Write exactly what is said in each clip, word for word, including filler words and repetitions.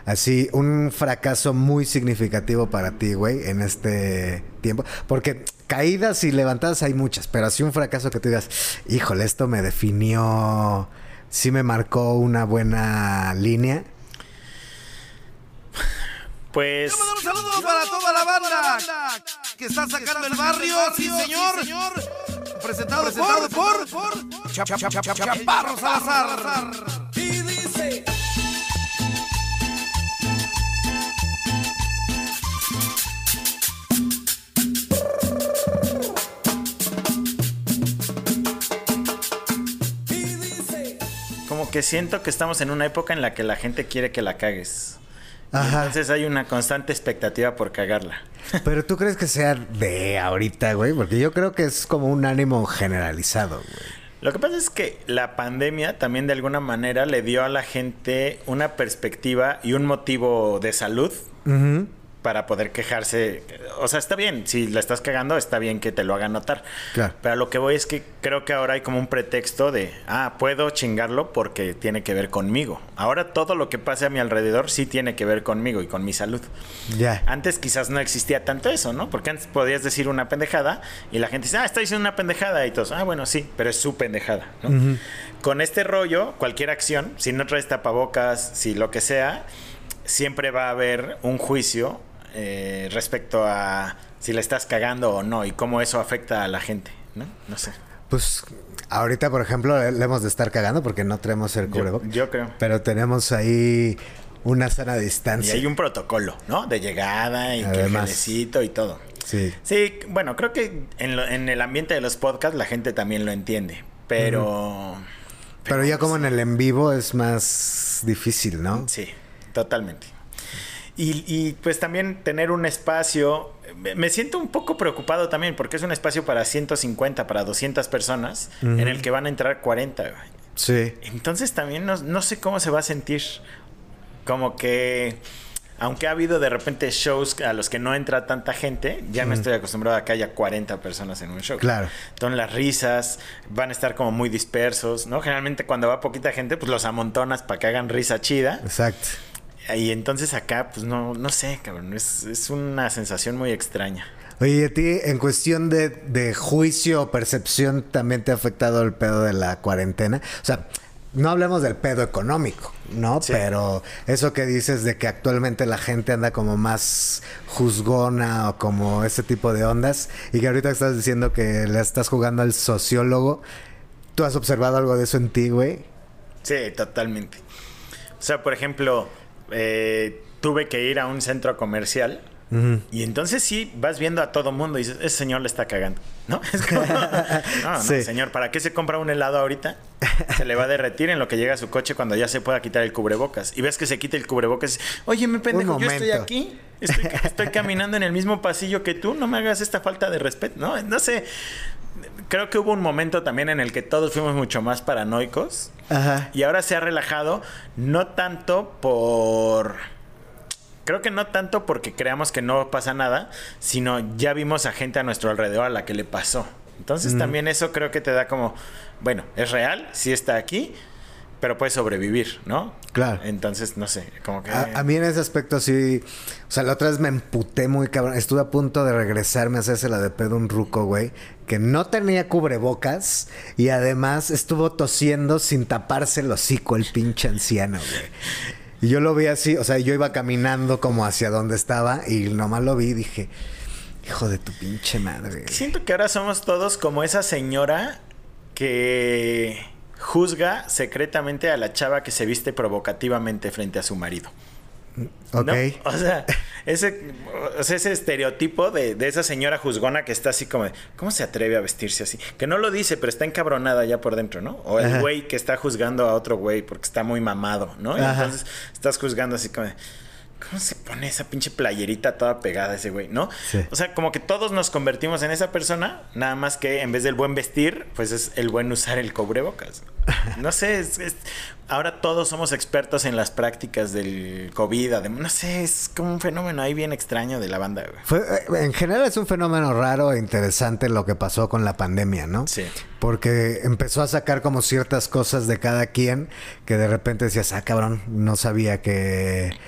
así, un fracaso muy significativo para ti, güey, en este tiempo. Porque caídas y levantadas hay muchas, pero así un fracaso que tú digas, híjole, esto me definió, sí me marcó una buena línea. Pues... Un saludo para toda la banda que está sacando el barrio, sí señor. Presentado, Presentado por, por, por Chap, Chap, Chap, Chap, Chaparro Salazar. Y dice... Como que siento que estamos en una época en la que la gente quiere que la cagues. Ajá. Entonces hay una constante expectativa por cagarla. Pero tú crees que sea de ahorita, güey, porque yo creo que es como un ánimo generalizado, güey. Lo que pasa es que la pandemia también de alguna manera le dio a la gente una perspectiva y un motivo de salud uh-huh. para poder quejarse. O sea, está bien, si la estás cagando, está bien que te lo hagan notar. Claro. Pero lo que voy es que creo que ahora hay como un pretexto de, ah, puedo chingarlo porque tiene que ver conmigo. Ahora todo lo que pase a mi alrededor sí tiene que ver conmigo y con mi salud. Ya. Yeah. Antes quizás no existía tanto eso, ¿no? Porque antes podías decir una pendejada y la gente dice, ah, está diciendo una pendejada y todos, ah, bueno, sí, pero es su pendejada, ¿no? Uh-huh. Con este rollo, cualquier acción, si no traes tapabocas, si lo que sea, siempre va a haber un juicio Eh, respecto a si le estás cagando o no y cómo eso afecta a la gente, ¿no? No sé. Pues ahorita, por ejemplo, le hemos de estar cagando porque no traemos el cubrebocas. Yo, yo creo. Pero tenemos ahí una sana distancia. Y hay un protocolo, ¿no? De llegada y que gelecito y todo. Sí. Sí, bueno, creo que en, lo, en el ambiente de los podcasts la gente también lo entiende, pero... Uh-huh. Pero, pero ya como en el en vivo es más difícil, ¿no? Sí, totalmente. Y, y pues también tener un espacio, me siento un poco preocupado también porque es un espacio para ciento cincuenta, para doscientas personas, uh-huh. en el que van a entrar cuarenta. Sí. Entonces también no, no sé cómo se va a sentir. Como que, aunque ha habido de repente shows a los que no entra tanta gente, ya uh-huh. me estoy acostumbrado a que haya cuarenta personas en un show. Claro. Entonces las risas van a estar como muy dispersos, ¿no? Generalmente cuando va poquita gente, pues los amontonas para que hagan risa chida. Exacto. Y entonces acá, pues no, no sé, cabrón, es, es una sensación muy extraña. Oye, ¿a ti en cuestión de, de juicio o percepción también te ha afectado el pedo de la cuarentena? O sea, no hablemos del pedo económico, ¿no? Sí. Pero eso que dices de que actualmente la gente anda como más juzgona o como ese tipo de ondas y que ahorita estás diciendo que le estás jugando al sociólogo, ¿tú has observado algo de eso en ti, güey? Sí, totalmente. O sea, por ejemplo... Eh, tuve que ir a un centro comercial uh-huh. y entonces sí vas viendo a todo mundo y dices, ese señor le está cagando, ¿no? Es como, no, no, sí. señor, ¿para qué se compra un helado ahorita? Se le va a derretir en lo que llega a su coche cuando ya se pueda quitar el cubrebocas. Y ves que se quita el cubrebocas y dices, oye, mi pendejo, yo estoy aquí, estoy, estoy caminando en el mismo pasillo que tú, no me hagas esta falta de respeto, ¿no? No sé. Creo que hubo un momento también en el que todos fuimos mucho más paranoicos. Ajá. Y ahora se ha relajado, no tanto por... Creo que no tanto porque creamos que no pasa nada, sino ya vimos a gente a nuestro alrededor a la que le pasó. Entonces mm. también eso creo que te da como... Bueno, es real, sí está aquí, pero puede sobrevivir, ¿no? Claro. Entonces, no sé, como que... A, a mí en ese aspecto sí... O sea, la otra vez me emputé muy cabrón. Estuve a punto de regresarme a hacerse la de pedo un ruco, güey, que no tenía cubrebocas y además estuvo tosiendo sin taparse el hocico el pinche anciano, güey. Y yo lo vi así, o sea, yo iba caminando como hacia donde estaba y nomás lo vi y dije, hijo de tu pinche madre. Siento que ahora somos todos como esa señora que juzga secretamente a la chava que se viste provocativamente frente a su marido. Ok. ¿No? O sea, ese, o sea, ese estereotipo de, de esa señora juzgona que está así como de, ¿cómo se atreve a vestirse así? Que no lo dice, pero está encabronada ya por dentro, ¿no? O el güey que está juzgando a otro güey porque está muy mamado, ¿no? Y Ajá. entonces estás juzgando así como de, ¿cómo se pone esa pinche playerita toda pegada ese güey, no? Sí. O sea, como que todos nos convertimos en esa persona, nada más que en vez del buen vestir, pues es el buen usar el cubrebocas. No sé, es, es, ahora todos somos expertos en las prácticas del COVID, además, no sé, es como un fenómeno ahí bien extraño de la banda, güey. Fue, en general es un fenómeno raro e interesante lo que pasó con la pandemia, ¿no? Sí. Porque empezó a sacar como ciertas cosas de cada quien que de repente decías, ah, cabrón, no sabía que...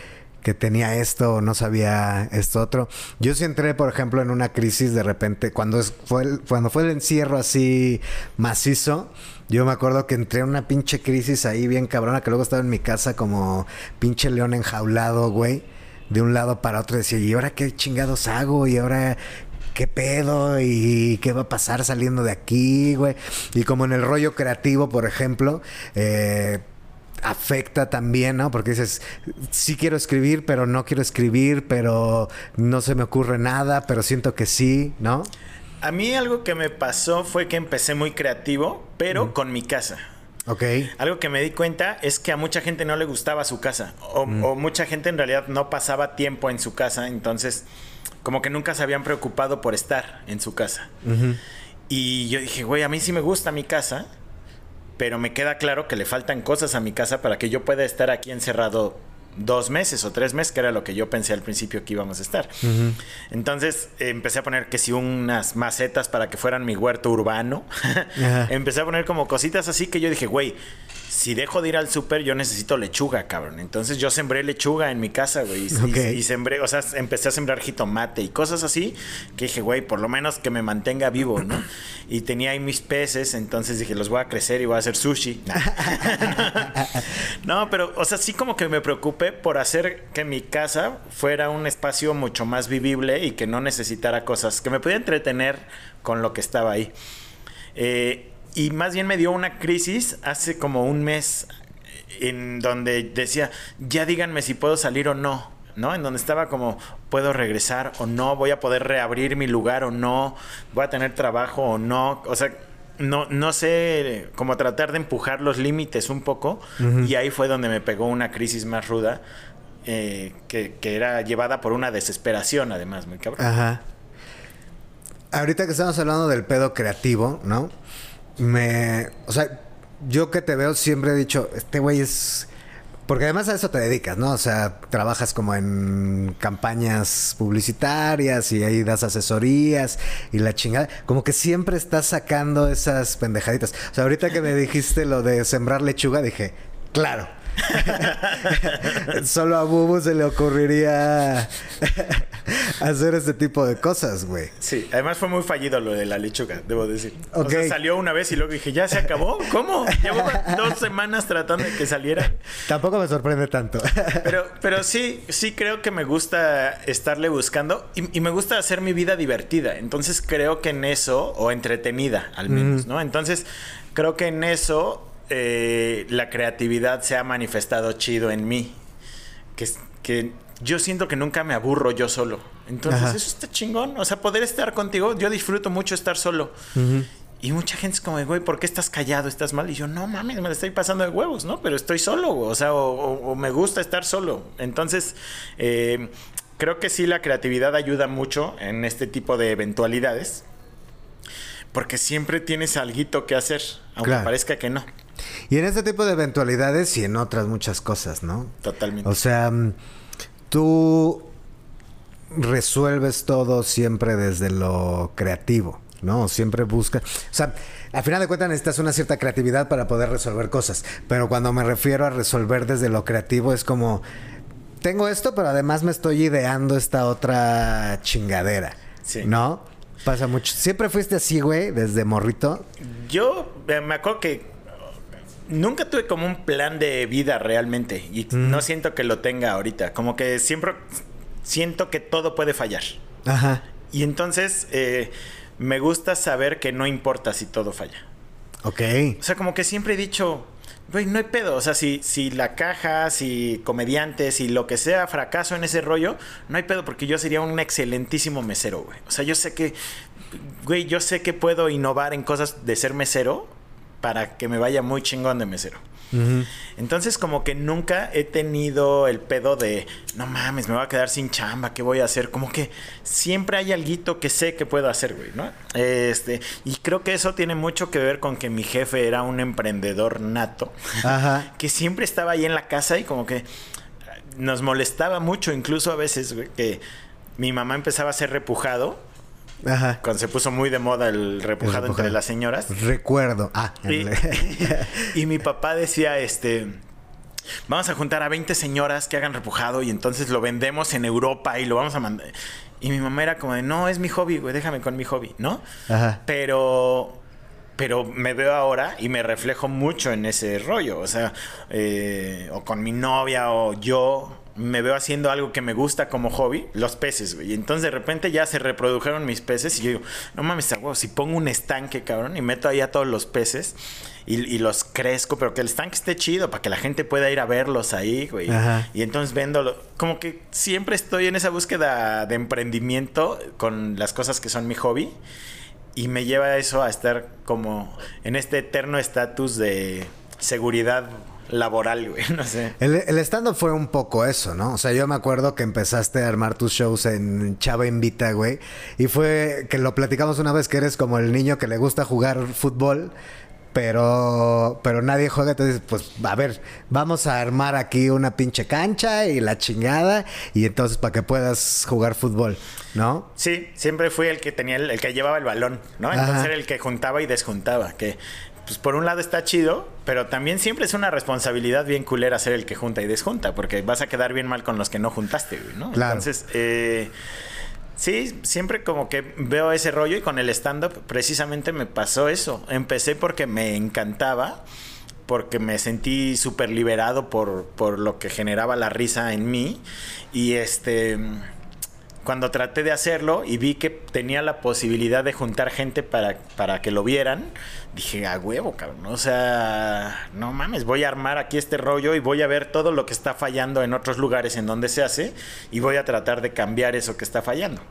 que tenía esto o no sabía esto otro. Yo sí entré, por ejemplo, en una crisis de repente, cuando es, fue el, cuando fue el encierro así macizo, yo me acuerdo que entré en una pinche crisis ahí bien cabrona, que luego estaba en mi casa como pinche león enjaulado, güey, de un lado para otro. Decía, ¿y ahora qué chingados hago? ¿Y ahora qué pedo? ¿Y qué va a pasar saliendo de aquí, güey? Y como en el rollo creativo, por ejemplo, eh, afecta también, ¿no? Porque dices, sí quiero escribir, pero no quiero escribir, pero no se me ocurre nada, pero siento que sí, ¿no? A mí algo que me pasó fue que empecé muy creativo, pero mm. con mi casa. Ok. Algo que me di cuenta es que a mucha gente no le gustaba su casa. O, mm. o mucha gente en realidad no pasaba tiempo en su casa. Entonces, como que nunca se habían preocupado por estar en su casa. Uh-huh. Y yo dije, güey, a mí sí me gusta mi casa, pero me queda claro que le faltan cosas a mi casa para que yo pueda estar aquí encerrado dos meses o tres meses, que era lo que yo pensé al principio que íbamos a estar. Uh-huh. Entonces eh, empecé a poner que si unas macetas para que fueran mi huerto urbano. Uh-huh. Empecé a poner como cositas así que yo dije, güey, si dejo de ir al súper, yo necesito lechuga, cabrón. Entonces yo sembré lechuga en mi casa, güey. Y, okay. y, y sembré, o sea, empecé a sembrar jitomate y cosas así que dije, güey, por lo menos que me mantenga vivo, ¿no? Y tenía ahí mis peces, entonces dije, los voy a crecer y voy a hacer sushi. No, pero, o sea, sí como que me preocupé por hacer que mi casa fuera un espacio mucho más vivible y que no necesitara cosas, que me pudiera entretener con lo que estaba ahí. Eh... Y más bien me dio una crisis hace como un mes en donde decía, ya díganme si puedo salir o no, ¿no? En donde estaba como, ¿puedo regresar o no? ¿Voy a poder reabrir mi lugar o no? ¿Voy a tener trabajo o no? O sea, no, no sé, como tratar de empujar los límites un poco. Uh-huh. Y ahí fue donde me pegó una crisis más ruda, eh, que, que era llevada por una desesperación, además, muy cabrón. Ajá. Ahorita que estamos hablando del pedo creativo, ¿no? Me... O sea, yo que te veo siempre he dicho, este güey es... Porque además a eso te dedicas, ¿no? O sea, trabajas como en campañas publicitarias y ahí das asesorías y la chingada. Como que siempre estás sacando esas pendejaditas. O sea, ahorita que me dijiste lo de sembrar lechuga, dije, claro. Solo a Bubu se le ocurriría hacer este tipo de cosas, güey. Sí, además fue muy fallido lo de la lechuga, debo decir. Okay. O sea, salió una vez y luego dije, ¿ya se acabó? ¿Cómo? Llevo dos semanas tratando de que saliera. Tampoco me sorprende tanto. Pero, pero sí, sí creo que me gusta estarle buscando y, y me gusta hacer mi vida divertida. Entonces creo que en eso, o entretenida al menos, mm. ¿no? Entonces creo que en eso... Eh, la creatividad se ha manifestado chido en mí, que, que yo siento que nunca me aburro yo solo, entonces Ajá. eso está chingón, o sea, poder estar contigo, yo disfruto mucho estar solo. Uh-huh. Y mucha gente es como, güey, ¿por qué estás callado? ¿Estás mal? Y yo, no mames, me la estoy pasando de huevos, ¿no? Pero estoy solo, o sea, o, o, o me gusta estar solo. Entonces eh, creo que sí, la creatividad ayuda mucho en este tipo de eventualidades, porque siempre tienes alguito que hacer, aunque claro. parezca que no. Y en este tipo de eventualidades y en otras muchas cosas, ¿no? Totalmente. O sea, tú resuelves todo siempre desde lo creativo, ¿no? Siempre buscas... O sea, al final de cuentas necesitas una cierta creatividad para poder resolver cosas. Pero cuando me refiero a resolver desde lo creativo es como... Tengo esto, pero además me estoy ideando esta otra chingadera, sí. ¿no? Pasa mucho. ¿Siempre fuiste así, güey, desde morrito? Yo eh, me acuerdo que nunca tuve como un plan de vida realmente y mm. no siento que lo tenga ahorita. Como que siempre siento que todo puede fallar. Ajá. Y entonces eh, me gusta saber que no importa si todo falla. Ok. O sea, como que siempre he dicho, güey, no hay pedo. O sea, si, si la caja, si comediantes, si lo que sea fracaso en ese rollo, no hay pedo porque yo sería un excelentísimo mesero, güey. O sea, yo sé que, güey, yo sé que puedo innovar en cosas de ser mesero para que me vaya muy chingón de mesero. Uh-huh. Entonces como que nunca he tenido el pedo de no mames, me voy a quedar sin chamba, ¿qué voy a hacer? Como que siempre hay alguito que sé que puedo hacer, güey, ¿no? Este, y creo que eso tiene mucho que ver con que mi jefe era un emprendedor nato. Ajá. Que siempre estaba ahí en la casa y como que nos molestaba mucho, incluso a veces, güey, que mi mamá empezaba a ser repujado. Ajá. Cuando se puso muy de moda el repujado, el repujado. entre las señoras. Recuerdo. Ah. Y, y mi papá decía, este, vamos a juntar a veinte señoras que hagan repujado y entonces lo vendemos en Europa y lo vamos a mandar. Y mi mamá era como de, no, es mi hobby, güey, déjame con mi hobby, ¿no? Ajá. Pero... Pero me veo ahora y me reflejo mucho en ese rollo. O sea, eh, o con mi novia o yo me veo haciendo algo que me gusta como hobby, los peces, güey. Y entonces de repente ya se reprodujeron mis peces y yo digo, no mames, güey, si pongo un estanque, cabrón, y meto ahí a todos los peces y, y los crezco, pero que el estanque esté chido para que la gente pueda ir a verlos ahí, güey. Ajá. Y entonces vendo, como que siempre estoy en esa búsqueda de emprendimiento con las cosas que son mi hobby. Y me lleva a eso a estar como en este eterno estatus de seguridad laboral, güey, no sé. El, el stand-up fue un poco eso, ¿no? O sea, yo me acuerdo que empezaste a armar tus shows en Chava Invita, güey. Y fue que lo platicamos una vez, que eres como el niño que le gusta jugar fútbol, pero pero nadie juega. Entonces, pues, a ver, vamos a armar aquí una pinche cancha y la chingada. Y entonces, para que puedas jugar fútbol, ¿no? Sí, siempre fui el que tenía el, el que llevaba el balón, ¿no? Entonces Ajá. era el que juntaba y desjuntaba, que pues por un lado está chido, pero también siempre es una responsabilidad bien culera ser el que junta y desjunta, porque vas a quedar bien mal con los que no juntaste, güey, ¿no? Claro. Entonces, eh, sí, siempre como que veo ese rollo y con el stand-up precisamente me pasó eso. Empecé porque me encantaba, porque me sentí súper liberado por, por lo que generaba la risa en mí y este... Cuando traté de hacerlo y vi que tenía la posibilidad de juntar gente para, para que lo vieran, dije, a huevo, cabrón. O sea, no mames, voy a armar aquí este rollo y voy a ver todo lo que está fallando en otros lugares en donde se hace y voy a tratar de cambiar eso que está fallando.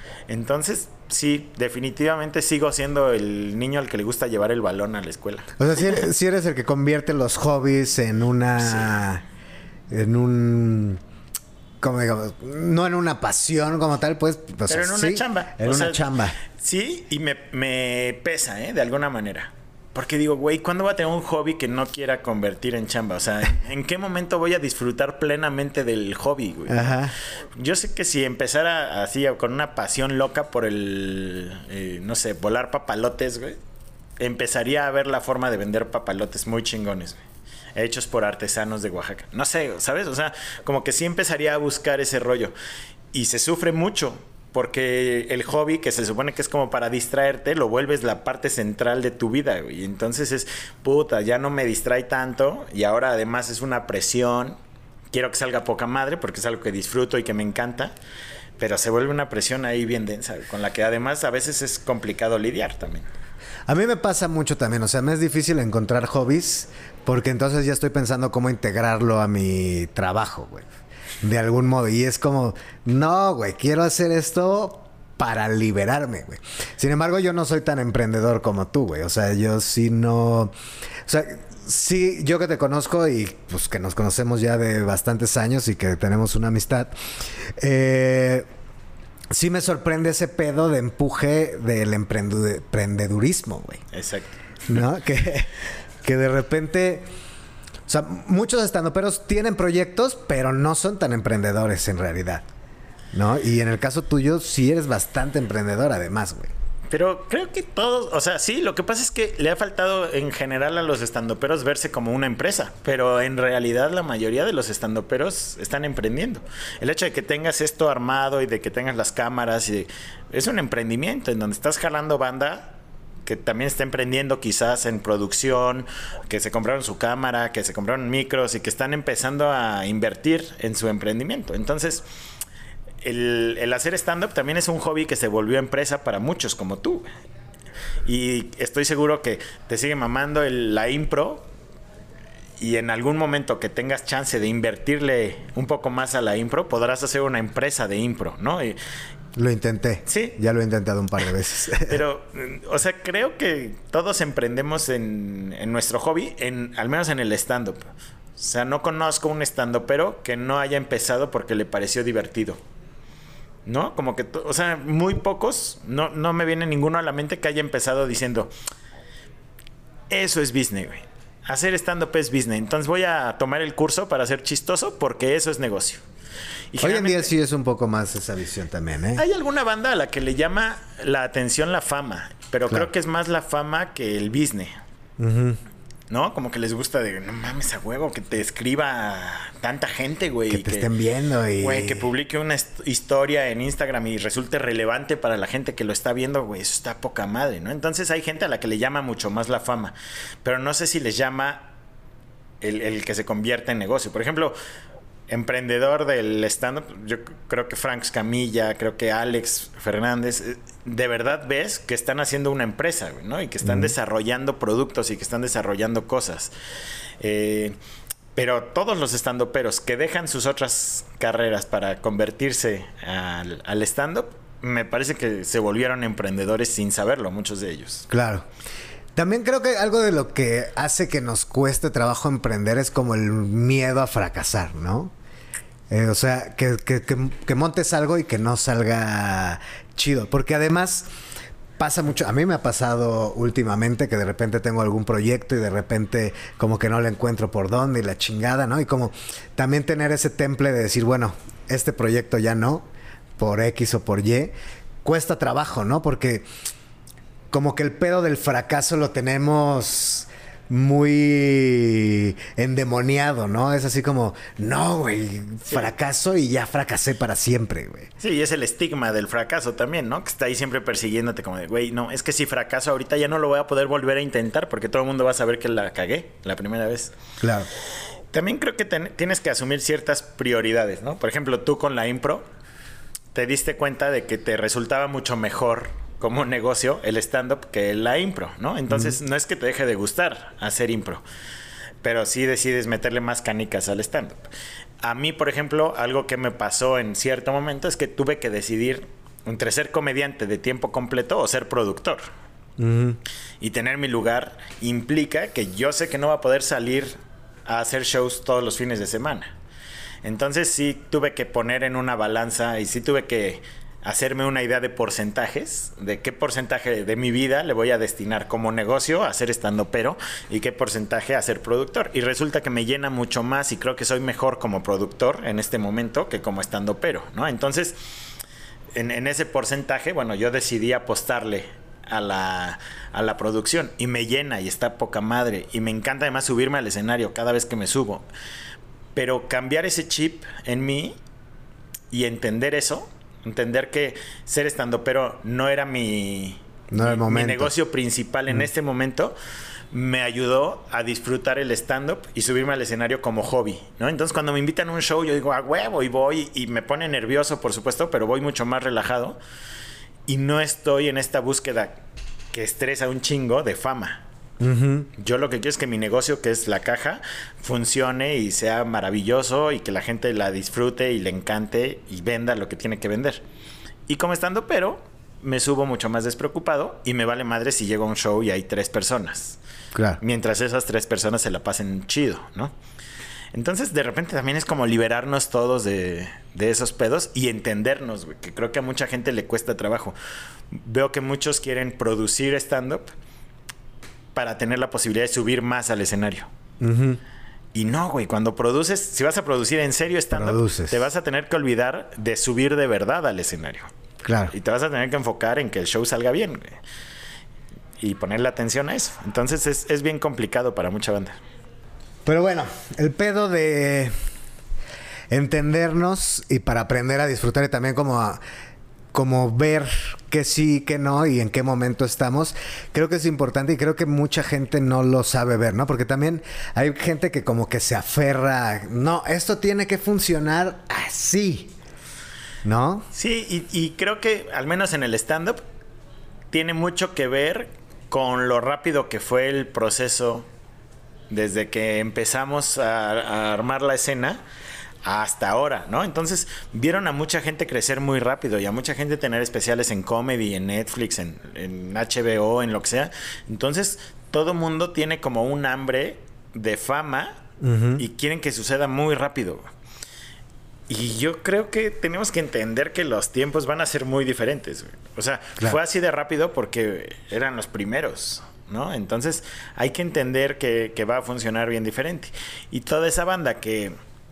Sí, sí, definitivamente sigo siendo el niño al que le gusta llevar el balón a la escuela. O sea, si eres, si eres el que convierte los hobbies en una... Sí. En un... Como digamos, no en una pasión como tal, pues... pues pero en una sí, chamba. En o una sea, chamba. Sí, y me, me pesa, ¿eh? De alguna manera. Porque digo, güey, ¿cuándo voy a tener un hobby que no quiera convertir en chamba? O sea, ¿en qué momento voy a disfrutar plenamente del hobby, güey? Ajá. Yo sé que si empezara así, con una pasión loca por el, eh, no sé, volar papalotes, güey, empezaría a ver la forma de vender papalotes muy chingones, güey. Hechos por artesanos de Oaxaca. No sé, ¿sabes? O sea, como que sí empezaría a buscar ese rollo. Y se sufre mucho, porque el hobby, que se supone que es como para distraerte, lo vuelves la parte central de tu vida, güey. Y entonces es, puta, ya no me distrae tanto. Y ahora además es una presión. Quiero que salga poca madre, porque es algo que disfruto y que me encanta. Pero se vuelve una presión ahí bien densa, con la que además a veces es complicado lidiar también. A mí me pasa mucho también, o sea, me es difícil encontrar hobbies porque entonces ya estoy pensando cómo integrarlo a mi trabajo, güey. De algún modo. Y es como, no, güey, quiero hacer esto para liberarme, güey. Sin embargo, yo no soy tan emprendedor como tú, güey. O sea, yo sí no... O sea, sí, yo que te conozco y pues que nos conocemos ya de bastantes años y que tenemos una amistad, eh... sí me sorprende ese pedo de empuje del emprendu- emprendedurismo, güey. Exacto. ¿No? que, que de repente... O sea, muchos estandoperos tienen proyectos, pero no son tan emprendedores en realidad, ¿no? Y en el caso tuyo, sí eres bastante emprendedor además, güey. Pero creo que todos, o sea, sí, lo que pasa es que le ha faltado en general a los estandoperos verse como una empresa, pero en realidad la mayoría de los estandoperos están emprendiendo. El hecho de que tengas esto armado y de que tengas las cámaras, y de, es un emprendimiento en donde estás jalando banda que también está emprendiendo quizás en producción, que se compraron su cámara, que se compraron micros y que están empezando a invertir en su emprendimiento. Entonces... El, el hacer stand-up también es un hobby que se volvió empresa para muchos como tú. Y estoy seguro que te sigue mamando el, la impro. Y en algún momento que tengas chance de invertirle un poco más a la impro, podrás hacer una empresa de impro, ¿no? Y, lo intenté. Sí. Ya lo he intentado un par de veces. Pero, o sea, creo que todos emprendemos en, en nuestro hobby, en, al menos en el stand-up. O sea, no conozco un stand-upero que no haya empezado porque le pareció divertido. ¿No? Como que, o sea, muy pocos, no, no me viene ninguno a la mente que haya empezado diciendo, eso es business, güey. Hacer stand-up es business. Entonces voy a tomar el curso para ser chistoso porque eso es negocio. Y hoy en día sí es un poco más esa visión también, ¿eh? Hay alguna banda a la que le llama la atención la fama, pero claro, creo que es más la fama que el business. Uh-huh. ¿no? Como que les gusta de, no mames, a huevo, que te escriba tanta gente, güey. Que te que, estén viendo y... Güey, que publique una historia en Instagram y resulte relevante para la gente que lo está viendo, güey, eso está poca madre, ¿no? Entonces hay gente a la que le llama mucho más la fama, pero no sé si les llama el, el que se convierta en negocio. Por ejemplo, emprendedor del stand-up, yo creo que Frank Escamilla, creo que Alex Fernández, de verdad ves que están haciendo una empresa, ¿no? Y que están mm. desarrollando productos y que están desarrollando cosas. Eh, pero todos los stand-uperos que dejan sus otras carreras para convertirse al, al stand-up, me parece que se volvieron emprendedores sin saberlo, muchos de ellos. Claro. También creo que algo de lo que hace que nos cueste trabajo emprender es como el miedo a fracasar, ¿no? Eh, o sea, que, que, que, que montes algo y que no salga chido. Porque además pasa mucho, a mí me ha pasado últimamente que de repente tengo algún proyecto y de repente como que no le encuentro por dónde y la chingada, ¿no? Y como también tener ese temple de decir, bueno, este proyecto ya no, por X o por Y, cuesta trabajo, ¿no? Porque como que el pedo del fracaso lo tenemos muy endemoniado, ¿no? Es así como, no, güey, fracaso sí. Y ya fracasé para siempre, güey. Sí, y es el estigma del fracaso también, ¿no? Que está ahí siempre persiguiéndote como de, güey, no, es que si fracaso ahorita ya no lo voy a poder volver a intentar porque todo el mundo va a saber que la cagué la primera vez. Claro. También creo que ten, tienes que asumir ciertas prioridades, ¿no? Por ejemplo, tú con la impro te diste cuenta de que te resultaba mucho mejor como negocio el stand-up que la impro, ¿no? Entonces, mm. no es que te deje de gustar hacer impro, pero sí decides meterle más canicas al stand-up. A mí, por ejemplo, algo que me pasó en cierto momento es que tuve que decidir entre ser comediante de tiempo completo o ser productor. Mm. Y tener mi lugar implica que yo sé que no va a poder salir a hacer shows todos los fines de semana. Entonces, sí tuve que poner en una balanza y sí tuve que hacerme una idea de porcentajes, de qué porcentaje de mi vida le voy a destinar como negocio a ser estandopero y qué porcentaje a ser productor. Y resulta que me llena mucho más y creo que soy mejor como productor en este momento que como estandopero, ¿no? Entonces, en, en ese porcentaje, bueno, yo decidí apostarle a la, a la producción y me llena y está poca madre y me encanta además subirme al escenario cada vez que me subo. Pero cambiar ese chip en mí y entender eso, entender que ser estandopero no era mi, no mi, mi negocio principal en mm. este momento, me ayudó a disfrutar el stand-up y subirme al escenario como hobby, ¿no? Entonces, cuando me invitan a un show, yo digo, a huevo, y voy, y me pone nervioso, por supuesto, pero voy mucho más relajado y no estoy en esta búsqueda que estresa un chingo de fama. Uh-huh. Yo lo que quiero es que mi negocio, que es la caja, funcione y sea maravilloso y que la gente la disfrute y le encante y venda lo que tiene que vender. Y como estando, pero me subo mucho más despreocupado y me vale madre si llego a un show y hay tres personas. Claro. Mientras esas tres personas se la pasen chido, ¿no? Entonces, de repente también es como liberarnos todos de, de esos pedos y entendernos, güey, que creo que a mucha gente le cuesta trabajo. Veo que muchos quieren producir stand-up para tener la posibilidad de subir más al escenario. Uh-huh. Y no, güey, cuando produces, si vas a producir en serio stand-up, te vas a tener que olvidar de subir de verdad al escenario. Claro. Y te vas a tener que enfocar en que el show salga bien, güey, y ponerle atención a eso. Entonces es, es bien complicado para mucha banda. Pero bueno, el pedo de entendernos y para aprender a disfrutar y también como a, como ver que sí, que no y en qué momento estamos, creo que es importante y creo que mucha gente no lo sabe ver, ¿no? Porque también hay gente que como que se aferra, no, esto tiene que funcionar así, ¿no? Sí, y, y creo que al menos en el stand-up tiene mucho que ver con lo rápido que fue el proceso desde que empezamos a, a armar la escena hasta ahora, ¿no? Entonces, vieron a mucha gente crecer muy rápido y a mucha gente tener especiales en comedy, en Netflix, en, en H B O, en lo que sea. Entonces, todo mundo tiene como un hambre de fama uh-huh. y quieren que suceda muy rápido. Y yo creo que tenemos que entender que los tiempos van a ser muy diferentes, güey. O sea, claro. Fue así de rápido porque eran los primeros, ¿no? Entonces, hay que entender que, que va a funcionar bien diferente. Y toda esa banda que...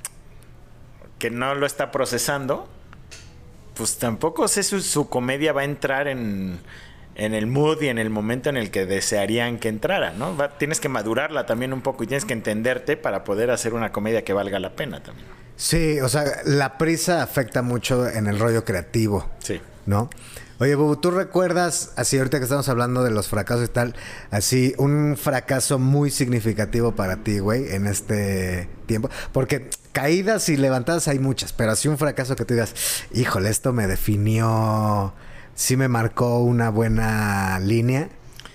que no lo está procesando, pues tampoco sé si su, su comedia va a entrar en, en el mood y en el momento en el que desearían que entrara, ¿no? Va, tienes que madurarla también un poco y tienes que entenderte para poder hacer una comedia que valga la pena también. Sí, o sea, la prisa afecta mucho en el rollo creativo. Sí. ¿No? Oye, Bubu, ¿tú recuerdas, así ahorita que estamos hablando de los fracasos y tal, así un fracaso muy significativo para ti, güey, en este tiempo? Porque caídas y levantadas hay muchas, pero así un fracaso que tú digas, híjole, esto me definió, sí me marcó una buena línea.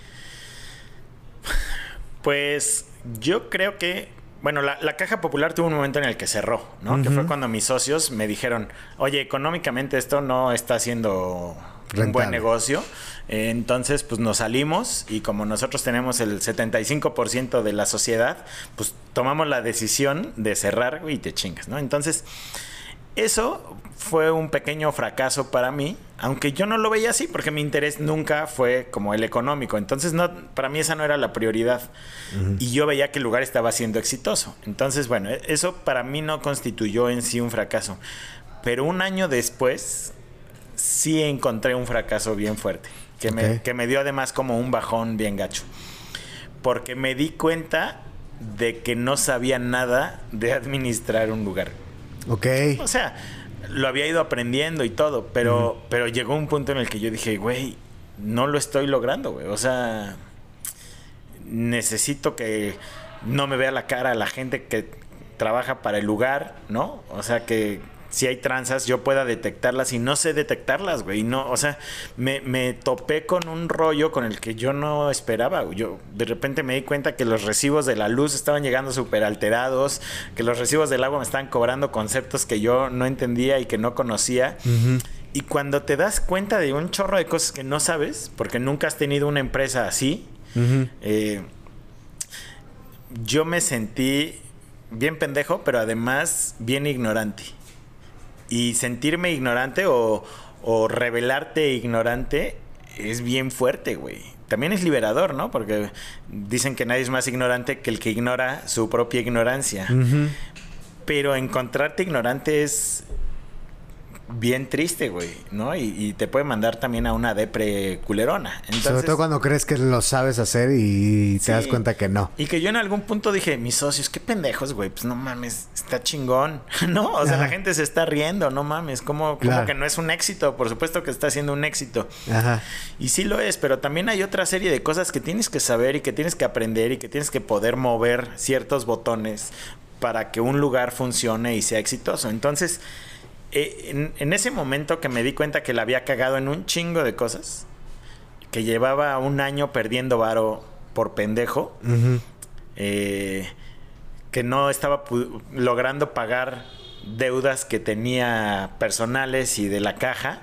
Pues yo creo que, bueno, la, la Caja Popular tuvo un momento en el que cerró, ¿no? Uh-huh. Que fue cuando mis socios me dijeron, oye, económicamente esto no está siendo rentable, un buen negocio. Eh, entonces, pues nos salimos y como nosotros tenemos el setenta y cinco por ciento de la sociedad, pues tomamos la decisión de cerrar y te chingas, ¿no? Entonces, eso fue un pequeño fracaso para mí, aunque yo no lo veía así, porque mi interés nunca fue como el económico. Entonces, no, para mí esa no era la prioridad. Uh-huh. Y yo veía que el lugar estaba siendo exitoso. Entonces, bueno, eso para mí no constituyó en sí un fracaso. Pero un año después, sí encontré un fracaso bien fuerte, que, okay. me, que me dio además como un bajón bien gacho. Porque me di cuenta de que no sabía nada de administrar un lugar. Ok. O sea, lo había ido aprendiendo y todo, pero, uh-huh. pero llegó un punto en el que yo dije, güey, no lo estoy logrando, güey. O sea, necesito que no me vea la cara a la gente que trabaja para el lugar, ¿no? O sea, que si hay tranzas yo pueda detectarlas y no sé detectarlas, güey. No, o sea, me, me topé con un rollo con el que yo no esperaba. Yo de repente me di cuenta que los recibos de la luz estaban llegando súper alterados, que los recibos del agua me estaban cobrando conceptos que yo no entendía y que no conocía. Uh-huh. Y cuando te das cuenta de un chorro de cosas que no sabes, porque nunca has tenido una empresa así, uh-huh. eh, yo me sentí bien pendejo, pero además bien ignorante. Y sentirme ignorante o, o revelarte ignorante es bien fuerte, güey. También es liberador, ¿no? Porque dicen que nadie es más ignorante que el que ignora su propia ignorancia. Uh-huh. Pero encontrarte ignorante es bien triste, güey, ¿no? Y, y te puede mandar también a una depre culerona. Entonces, sobre todo cuando crees que lo sabes hacer y te sí, das cuenta que no. Y que yo en algún punto dije, mis socios, qué pendejos, güey, pues no mames, está chingón, ¿no? O sea, ajá. La gente se está riendo, no mames, ¿cómo, claro. ¿Cómo que no es un éxito? Por supuesto que está siendo un éxito. Ajá. Y sí lo es, pero también hay otra serie de cosas que tienes que saber y que tienes que aprender y que tienes que poder mover ciertos botones para que un lugar funcione y sea exitoso. Entonces, Eh, en, en ese momento que me di cuenta que la había cagado en un chingo de cosas, que llevaba un año perdiendo varo por pendejo, uh-huh. eh, que no estaba pu- logrando pagar deudas que tenía personales y de la caja,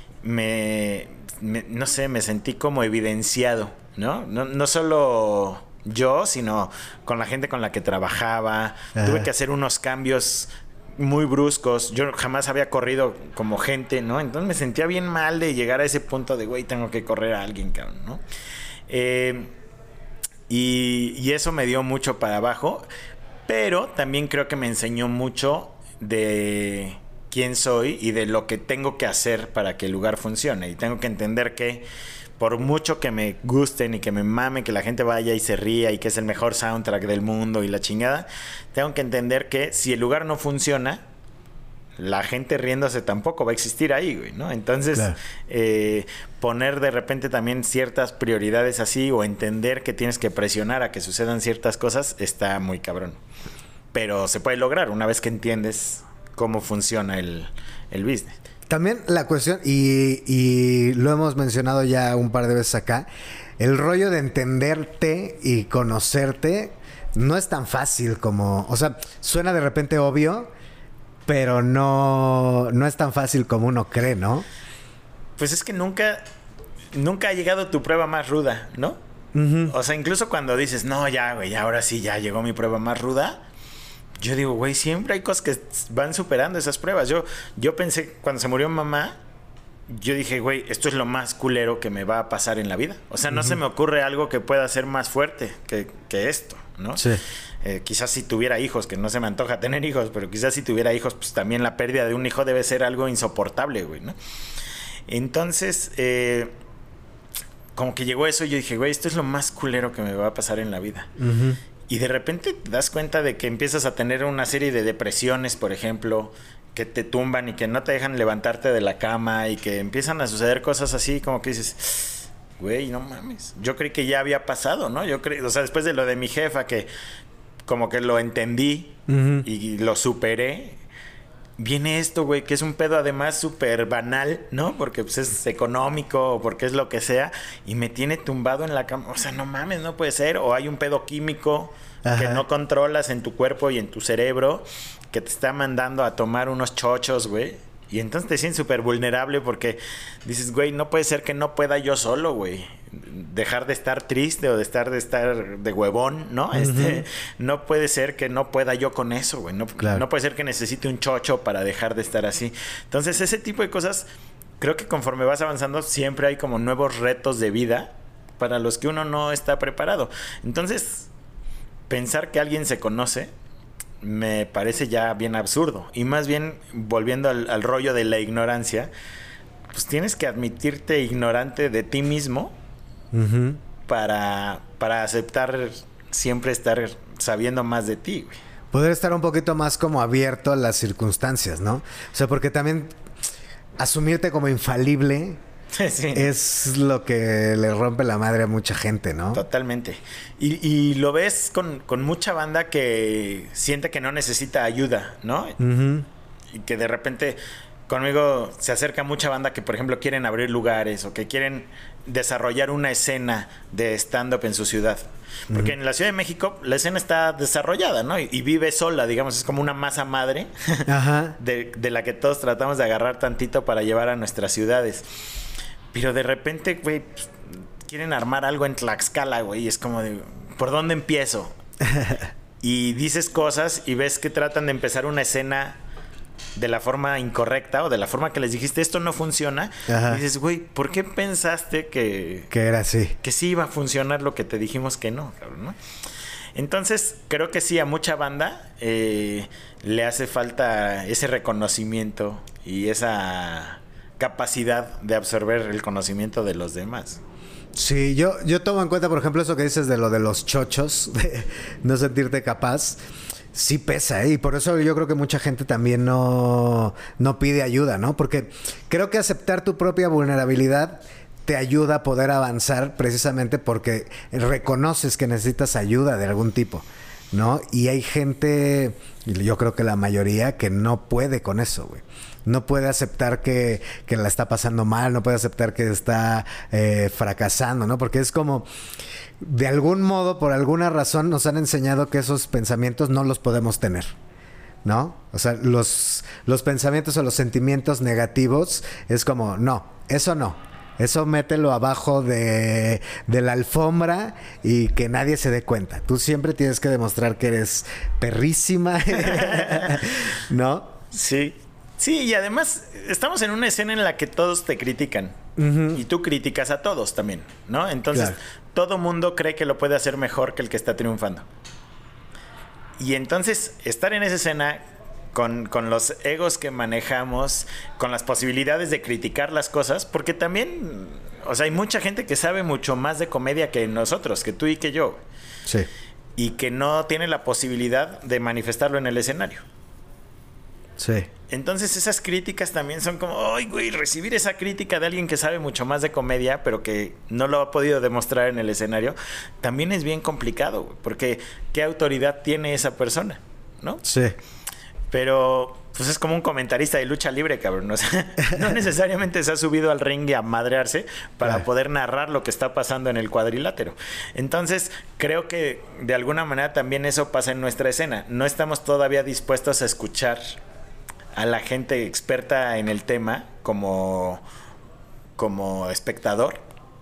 me, me no sé, me sentí como evidenciado, ¿no? No, no solo yo, sino con la gente con la que trabajaba. Uh-huh. Tuve que hacer unos cambios muy bruscos. Yo jamás había corrido como gente, ¿no? Entonces me sentía bien mal de llegar a ese punto de, güey, tengo que correr a alguien, cabrón, ¿no? Eh, y, y eso me dio mucho para abajo, pero también creo que me enseñó mucho de quién soy y de lo que tengo que hacer para que el lugar funcione. Y tengo que entender que por mucho que me gusten y que me mame, que la gente vaya y se ría y que es el mejor soundtrack del mundo y la chingada, tengo que entender que si el lugar no funciona, la gente riéndose tampoco va a existir ahí, güey, ¿no? Entonces, claro. eh, poner de repente también ciertas prioridades así o entender que tienes que presionar a que sucedan ciertas cosas está muy cabrón. Pero se puede lograr una vez que entiendes cómo funciona el, el business. También la cuestión, y, y lo hemos mencionado ya un par de veces acá, el rollo de entenderte y conocerte no es tan fácil como... O sea, suena de repente obvio, pero no, no es tan fácil como uno cree, ¿no? Pues es que nunca, nunca ha llegado tu prueba más ruda, ¿no? Uh-huh. O sea, incluso cuando dices, no, ya, güey, ahora sí, ya llegó mi prueba más ruda... Yo digo, güey, siempre hay cosas que van superando esas pruebas. Yo, yo pensé, cuando se murió mamá, yo dije, güey, esto es lo más culero que me va a pasar en la vida. O sea, no uh-huh. se me ocurre algo que pueda ser más fuerte que, que esto, ¿no? Sí. Eh, quizás si tuviera hijos, que no se me antoja tener hijos, pero quizás si tuviera hijos, pues también la pérdida de un hijo debe ser algo insoportable, güey, ¿no? Entonces, eh, como que llegó eso y yo dije, güey, esto es lo más culero que me va a pasar en la vida. Uh-huh. Y de repente te das cuenta de que empiezas a tener una serie de depresiones, por ejemplo, que te tumban y que no te dejan levantarte de la cama y que empiezan a suceder cosas así como que dices, güey, no mames. Yo creí que ya había pasado, ¿no? Yo creí, o sea, después de lo de mi jefa, que como que lo entendí uh-huh. y lo superé, viene esto, güey, que es un pedo además súper banal, ¿no? Porque pues, es económico o porque es lo que sea, y me tiene tumbado en la cama. O sea, no mames, no puede ser. O hay un pedo químico Ajá. que no controlas en tu cuerpo y en tu cerebro, que te está mandando a tomar unos chochos, güey. Y entonces te sientes súper vulnerable porque dices, güey, no puede ser que no pueda yo solo, güey. Dejar de estar triste o de estar de estar de huevón, ¿no? Uh-huh. Este, no puede ser que no pueda yo con eso, güey. No, claro. no puede ser que necesite un chocho para dejar de estar así. Entonces, ese tipo de cosas, creo que conforme vas avanzando, siempre hay como nuevos retos de vida para los que uno no está preparado. Entonces, pensar que alguien se conoce me parece ya bien absurdo. Y más bien, volviendo al, al rollo de la ignorancia, pues tienes que admitirte ignorante de ti mismo uh-huh. para, para aceptar siempre estar sabiendo más de ti, güey. Poder estar un poquito más como abierto a las circunstancias, ¿no? O sea, porque también asumirte como infalible sí. es lo que le rompe la madre a mucha gente, ¿no? Totalmente. Y, y lo ves con, con mucha banda que siente que no necesita ayuda, ¿no? Uh-huh. Y que de repente conmigo se acerca mucha banda que, por ejemplo, quieren abrir lugares o que quieren desarrollar una escena de stand-up en su ciudad. Porque uh-huh. en la Ciudad de México la escena está desarrollada, ¿no? Y, y vive sola, digamos, es como una masa madre uh-huh. de, de la que todos tratamos de agarrar tantito para llevar a nuestras ciudades. Pero de repente, güey, pues, quieren armar algo en Tlaxcala, güey, y es como de, ¿por dónde empiezo? Y dices cosas y ves que tratan de empezar una escena de la forma incorrecta o de la forma que les dijiste, esto no funciona. Ajá. Y dices, güey, ¿por qué pensaste que... que era así? Que sí iba a funcionar lo que te dijimos que no, cabrón, ¿no? Entonces, creo que sí, a mucha banda eh, le hace falta ese reconocimiento y esa capacidad de absorber el conocimiento de los demás. Sí, yo, yo tomo en cuenta, por ejemplo, eso que dices de lo de los chochos, de no sentirte capaz. Sí pesa, ¿eh? Y por eso yo creo que mucha gente también no, no pide ayuda, ¿no? Porque creo que aceptar tu propia vulnerabilidad te ayuda a poder avanzar precisamente porque reconoces que necesitas ayuda de algún tipo, ¿no? Y hay gente, yo creo que la mayoría, que no puede con eso, güey. No puede aceptar que, que la está pasando mal, no puede aceptar que está eh, fracasando, ¿no? Porque es como... de algún modo, por alguna razón, nos han enseñado que esos pensamientos no los podemos tener, ¿no? O sea, los, los pensamientos o los sentimientos negativos es como, no, eso no. Eso mételo abajo de, de la alfombra y que nadie se dé cuenta. Tú siempre tienes que demostrar que eres perrísima, ¿no? Sí. Sí, y además estamos en una escena en la que todos te critican. Uh-huh. Y tú criticas a todos también, ¿no? Entonces, claro. todo mundo cree que lo puede hacer mejor que el que está triunfando. Y entonces, estar en esa escena con, con los egos que manejamos, con las posibilidades de criticar las cosas, porque también, o sea, hay mucha gente que sabe mucho más de comedia que nosotros, que tú y que yo. Sí. Y que no tiene la posibilidad de manifestarlo en el escenario. Sí. Entonces esas críticas también son como, ay, güey, recibir esa crítica de alguien que sabe mucho más de comedia, pero que no lo ha podido demostrar en el escenario, también es bien complicado, güey, porque ¿qué autoridad tiene esa persona? ¿No? Sí. Pero pues es como un comentarista de lucha libre, cabrón. O sea, no necesariamente se ha subido al ring a madrearse para claro. poder narrar lo que está pasando en el cuadrilátero. Entonces, creo que de alguna manera también eso pasa en nuestra escena. No estamos todavía dispuestos a escuchar a la gente experta en el tema como, como espectador,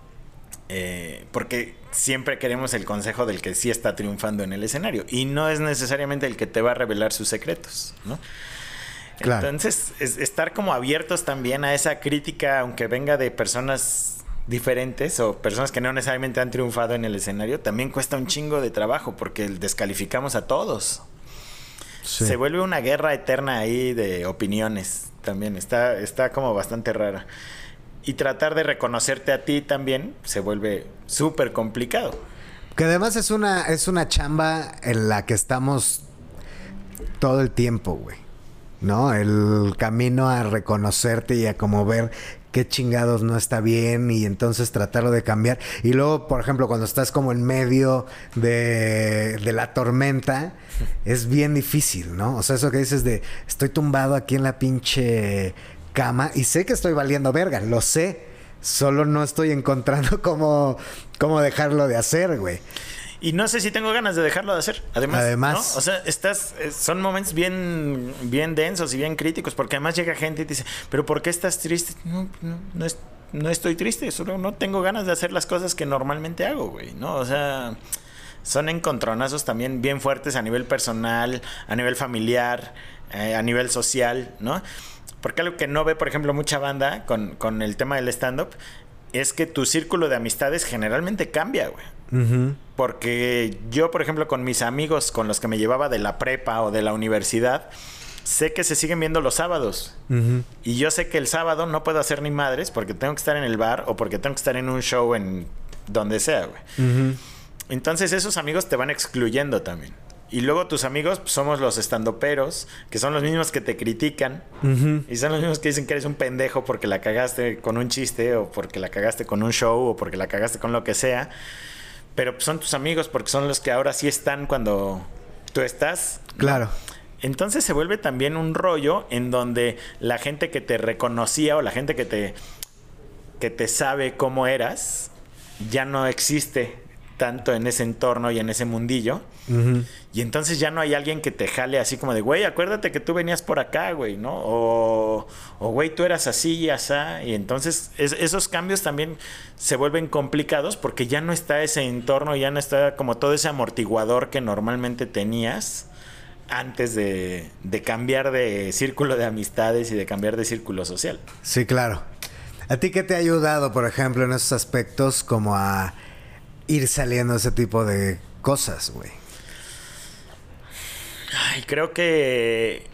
eh, porque siempre queremos el consejo del que sí está triunfando en el escenario y no es necesariamente el que te va a revelar sus secretos, ¿no? Claro. Entonces, es, estar como abiertos también a esa crítica, aunque venga de personas diferentes o personas que no necesariamente han triunfado en el escenario, también cuesta un chingo de trabajo porque descalificamos a todos. Sí. Se vuelve una guerra eterna ahí de opiniones también. Está, está como bastante rara. y tratar de reconocerte a ti también se vuelve súper complicado. Que además es una, es una chamba en la que estamos todo el tiempo, güey. ¿No? El camino a reconocerte y a como ver qué chingados no está bien y entonces tratarlo de cambiar. Y luego, por ejemplo, cuando estás como en medio de, de la tormenta, es bien difícil, ¿no? O sea, eso que dices de estoy tumbado aquí en la pinche cama y sé que estoy valiendo verga, lo sé. Solo no estoy encontrando cómo, cómo dejarlo de hacer, güey. Y no sé si tengo ganas de dejarlo de hacer. Además, además ¿no? O sea, estás, son momentos bien, bien densos y bien críticos, porque además llega gente y te dice, ¿pero por qué estás triste? No, no, no, es, no estoy triste, solo no tengo ganas de hacer las cosas que normalmente hago, güey, ¿no? O sea, son encontronazos también bien fuertes a nivel personal, a nivel familiar, eh, a nivel social, ¿no? Porque algo que no ve, por ejemplo, mucha banda con, con el tema del stand-up es que tu círculo de amistades generalmente cambia, güey. Uh-huh. Porque yo, por ejemplo, con mis amigos con los que me llevaba de la prepa o de la universidad, sé que se siguen viendo los sábados. Uh-huh. Y yo sé que el sábado no puedo hacer ni madres porque tengo que estar en el bar o porque tengo que estar en un show en donde sea, güey. Uh-huh. Entonces esos amigos te van excluyendo también. Y luego tus amigos pues, somos los estandoperos, que son los mismos que te critican. Uh-huh. Y son los mismos que dicen que eres un pendejo porque la cagaste con un chiste, o porque la cagaste con un show, o porque la cagaste con lo que sea. Pero pues, son tus amigos porque son los que ahora sí están cuando tú estás. Claro. Entonces se vuelve también un rollo en donde la gente que te reconocía o la gente que te, que te sabe cómo eras ya no existe tanto en ese entorno y en ese mundillo. Uh-huh. Y entonces ya no hay alguien que te jale así como de, güey, acuérdate que tú venías por acá, güey, ¿no? O, o güey, tú eras así y asá. Y entonces es, esos cambios también se vuelven complicados porque ya no está ese entorno, ya no está como todo ese amortiguador que normalmente tenías antes de, de cambiar de círculo de amistades y de cambiar de círculo social. Sí, claro. ¿A ti qué te ha ayudado, por ejemplo, en esos aspectos como a ir saliendo de ese tipo de cosas, güey? Ay, creo que...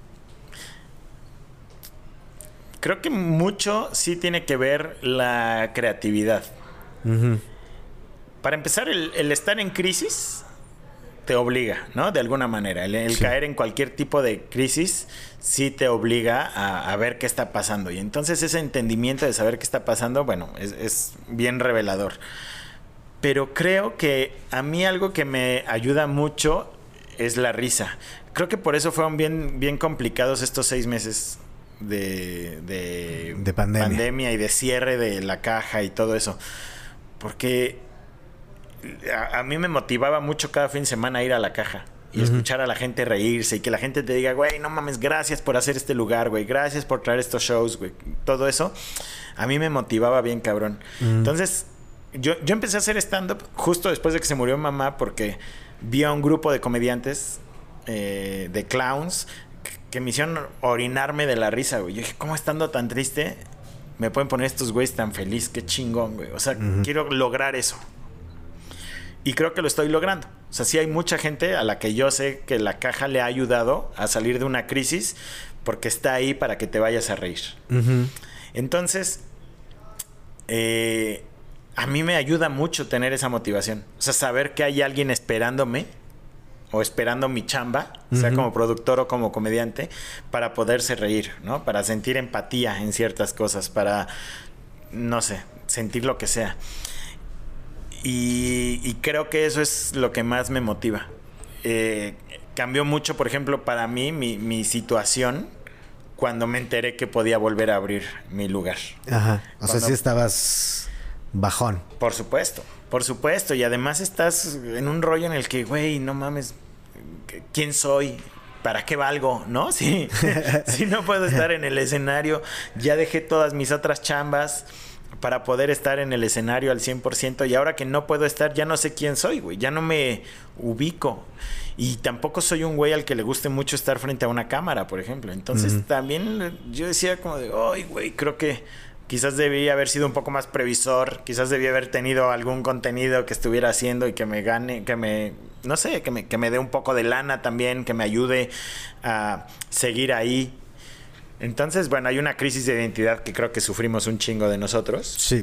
Creo que mucho sí tiene que ver la creatividad. Uh-huh. Para empezar, el, el estar en crisis te obliga, ¿no? De alguna manera. El, el sí. caer en cualquier tipo de crisis sí te obliga a, a ver qué está pasando. Y entonces ese entendimiento de saber qué está pasando, bueno, es, es bien revelador. Pero creo que a mí algo que me ayuda mucho es la risa. Creo que por eso fueron bien, bien complicados estos seis meses de, de, de pandemia. pandemia y de cierre de la caja y todo eso. Porque a, a mí me motivaba mucho cada fin de semana ir a la caja y uh-huh. escuchar a la gente reírse y que la gente te diga, güey, no mames, gracias por hacer este lugar, güey, gracias por traer estos shows, güey. Todo eso a mí me motivaba bien, cabrón. Uh-huh. Entonces, yo, yo empecé a hacer stand-up justo después de que se murió mamá porque vi a un grupo de comediantes, eh, de clowns, que, que me hicieron orinarme de la risa, güey. Yo dije, ¿cómo estando tan triste me pueden poner estos güeyes tan feliz? Qué chingón, güey. O sea, uh-huh. quiero lograr eso. Y creo que lo estoy logrando. O sea, sí hay mucha gente a la que yo sé que la caja le ha ayudado a salir de una crisis porque está ahí para que te vayas a reír. Uh-huh. Entonces, eh... a mí me ayuda mucho tener esa motivación. O sea, saber que hay alguien esperándome o esperando mi chamba, uh-huh. sea como productor o como comediante, para poderse reír, ¿no? Para sentir empatía en ciertas cosas, para, no sé, sentir lo que sea. Y, y creo que eso es lo que más me motiva. Eh, cambió mucho, por ejemplo, para mí, mi, mi situación cuando me enteré que podía volver a abrir mi lugar. Ajá. O cuando... sea, sí estabas... bajón. Por supuesto, por supuesto. Y además estás en un rollo en el que, güey, no mames, ¿quién soy? ¿Para qué valgo? ¿No? Si, si no puedo estar en el escenario, ya dejé todas mis otras chambas para poder estar en el escenario al cien por ciento. Y ahora que no puedo estar, ya no sé quién soy, güey. Ya no me ubico. Y tampoco soy un güey al que le guste mucho estar frente a una cámara, por ejemplo. Entonces, uh-huh. también yo decía como de, ay, güey, creo que quizás debía haber sido un poco más previsor, quizás debía haber tenido algún contenido que estuviera haciendo y que me gane, que me, no sé, que me, que me dé un poco de lana también, que me ayude a seguir ahí. Entonces, bueno, hay una crisis de identidad que creo que sufrimos un chingo de nosotros. Sí.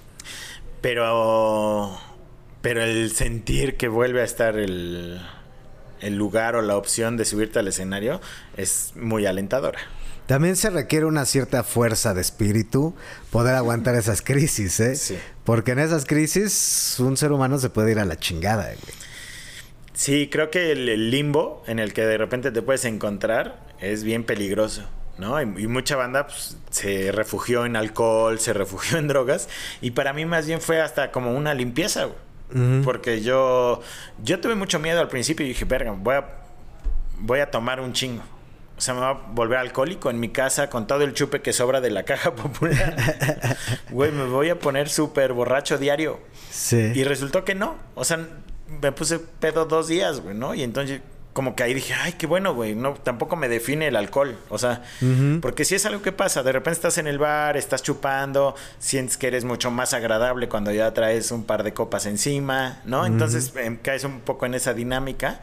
Pero, pero el sentir que vuelve a estar el, el lugar o la opción de subirte al escenario es muy alentadora. También se requiere una cierta fuerza de espíritu poder aguantar esas crisis, ¿eh? Sí. Porque en esas crisis un ser humano se puede ir a la chingada, güey. Sí, creo que el, el limbo en el que de repente te puedes encontrar es bien peligroso, ¿no? Y, y mucha banda pues, se refugió en alcohol, se refugió en drogas. Y para mí más bien fue hasta como una limpieza, güey. Uh-huh. Porque yo, yo tuve mucho miedo al principio y dije, verga, voy a, voy a tomar un chingo. O sea, me va a volver alcohólico en mi casa con todo el chupe que sobra de la caja popular. Güey, me voy a poner súper borracho diario. Sí. Y resultó que no. O sea, me puse pedo dos días, güey, ¿no? Y entonces como que ahí dije, ay, qué bueno, güey. No, tampoco me define el alcohol. O sea, uh-huh. porque si es algo que pasa. De repente estás en el bar, estás chupando, sientes que eres mucho más agradable cuando ya traes un par de copas encima, ¿no? Uh-huh. Entonces eh, caes un poco en esa dinámica.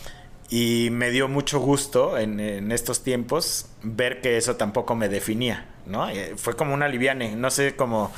Y me dio mucho gusto en, en estos tiempos ver que eso tampoco me definía, ¿no? Eh, fue como un aliviane, no sé, como...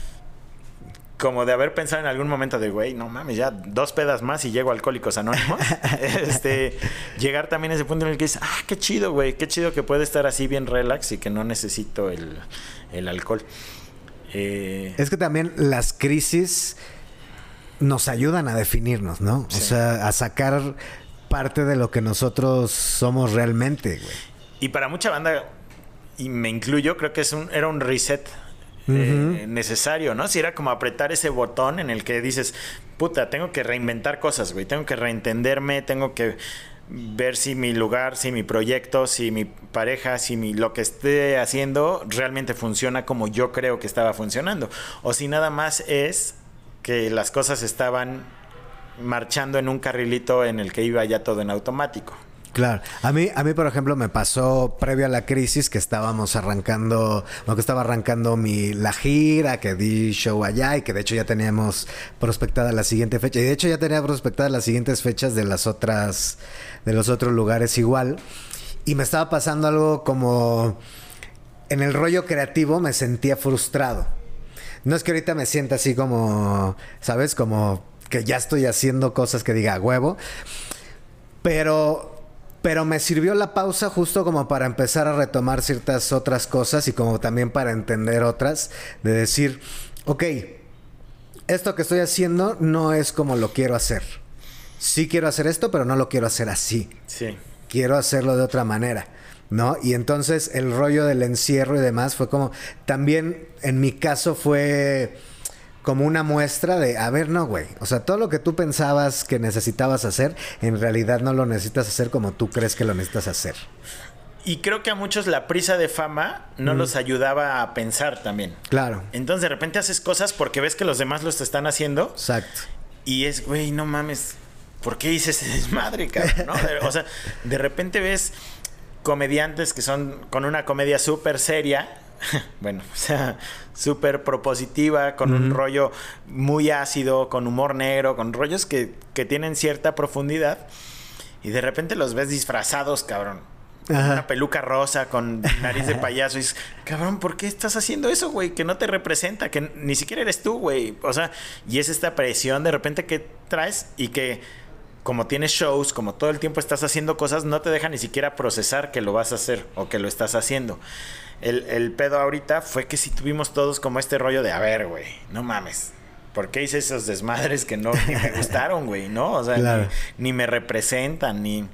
Como de haber pensado en algún momento de, güey, no mames, ya dos pedas más y llego a Alcohólicos Anónimos. este, llegar también a ese punto en el que dices, ah, qué chido, güey, qué chido que puede estar así bien relax y que no necesito el, el alcohol. Eh... Es que también las crisis nos ayudan a definirnos, ¿no? Sí. O sea, a sacar parte de lo que nosotros somos realmente, güey. Y para mucha banda, y me incluyo, creo que es un, era un reset uh-huh. eh, necesario, ¿no? Si era como apretar ese botón en el que dices, puta, tengo que reinventar cosas, güey. Tengo que reentenderme, tengo que ver si mi lugar, si mi proyecto, si mi pareja, si mi, lo que esté haciendo realmente funciona como yo creo que estaba funcionando. O si nada más es que las cosas estaban marchando en un carrilito en el que iba ya todo en automático. Claro. A mí, a mí, por ejemplo, me pasó previo a la crisis que estábamos arrancando, bueno, que estaba arrancando mi, la gira, que di show allá y que de hecho ya teníamos prospectada la siguiente fecha. Y de hecho ya tenía prospectadas las siguientes fechas de las otras, de los otros lugares igual. Y me estaba pasando algo como en el rollo creativo me sentía frustrado. No es que ahorita me sienta así como, ¿sabes? Como que ya estoy haciendo cosas que diga a huevo. Pero, pero me sirvió la pausa justo como para empezar a retomar ciertas otras cosas y como también para entender otras. De decir, ok, esto que estoy haciendo no es como lo quiero hacer. Sí quiero hacer esto, pero no lo quiero hacer así. Sí. Quiero hacerlo de otra manera, ¿no? Y entonces el rollo del encierro y demás fue como... También en mi caso fue... como una muestra de, a ver, no, güey. O sea, todo lo que tú pensabas que necesitabas hacer, en realidad no lo necesitas hacer como tú crees que lo necesitas hacer. Y creo que a muchos la prisa de fama no mm. los ayudaba a pensar también. Claro. Entonces de repente haces cosas porque ves que los demás lo están haciendo. Exacto. Y es, güey, no mames, ¿por qué hice ese desmadre, cabrón? ¿No? O sea, de repente ves comediantes que son con una comedia súper seria... Bueno, o sea, súper propositiva, con uh-huh. un rollo muy ácido, con humor negro, con rollos que, que tienen cierta profundidad. Y de repente los ves disfrazados, cabrón. Con una peluca rosa, con nariz de payaso. Y dices, cabrón, ¿por qué estás haciendo eso, güey? Que no te representa, que ni siquiera eres tú, güey. O sea, y es esta presión de repente que traes y que... como tienes shows, como todo el tiempo estás haciendo cosas, no te deja ni siquiera procesar que lo vas a hacer o que lo estás haciendo. El, el pedo ahorita fue que sí tuvimos todos como este rollo de, a ver, güey, no mames. ¿Por qué hice esos desmadres que no ni me gustaron, güey? ¿No? O sea, claro. ni, ni me representan, ni...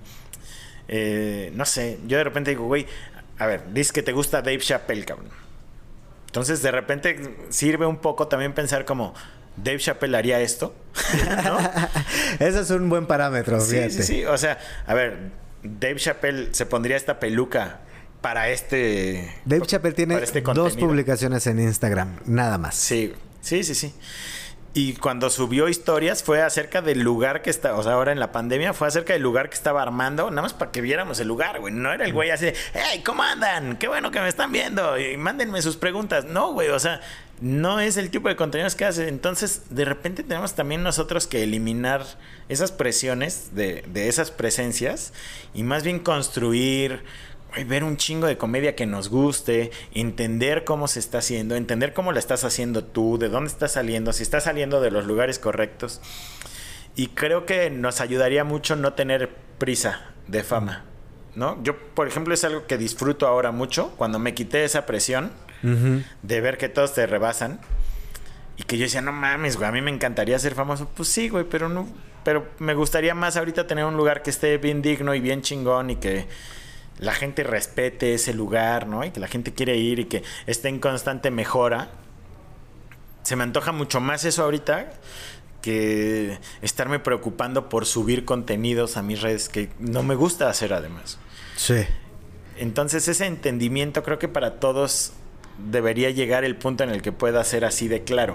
Eh, no sé, yo de repente digo, güey, a ver, dices que te gusta Dave Chappelle, cabrón. Entonces, de repente sirve un poco también pensar como... ¿Dave Chappelle haría esto? ¿No? Ese es un buen parámetro, sí, fíjate. Sí, sí, o sea, a ver, Dave Chappelle se pondría esta peluca para este... Dave Chappelle tiene este dos publicaciones en Instagram, nada más. Sí, sí, sí, sí. Y cuando subió historias fue acerca del lugar que está, o sea, ahora en la pandemia fue acerca del lugar que estaba armando, nada más para que viéramos el lugar, güey. No era el güey así de, hey, ¿cómo andan? Qué bueno que me están viendo y mándenme sus preguntas. No, güey, o sea, no es el tipo de contenidos que hace. Entonces, de repente tenemos también nosotros que eliminar esas presiones de, de esas presencias y más bien construir güey, ver un chingo de comedia que nos guste, entender cómo se está haciendo, entender cómo la estás haciendo tú, de dónde estás saliendo, si estás saliendo de los lugares correctos. Y creo que nos ayudaría mucho no tener prisa de fama, ¿no? Yo, por ejemplo, es algo que disfruto ahora mucho, cuando me quité esa presión uh-huh. de ver que todos te rebasan. Y que yo decía, no mames, güey, a mí me encantaría ser famoso. Pues sí, güey, pero no, pero me gustaría más ahorita tener un lugar que esté bien digno y bien chingón y que la gente respete ese lugar, ¿no? Y que la gente quiere ir y que esté en constante mejora. Se me antoja mucho más eso ahorita que estarme preocupando por subir contenidos a mis redes, que no me gusta hacer además. Sí. Entonces ese entendimiento creo que para todos debería llegar el punto en el que pueda ser así de claro.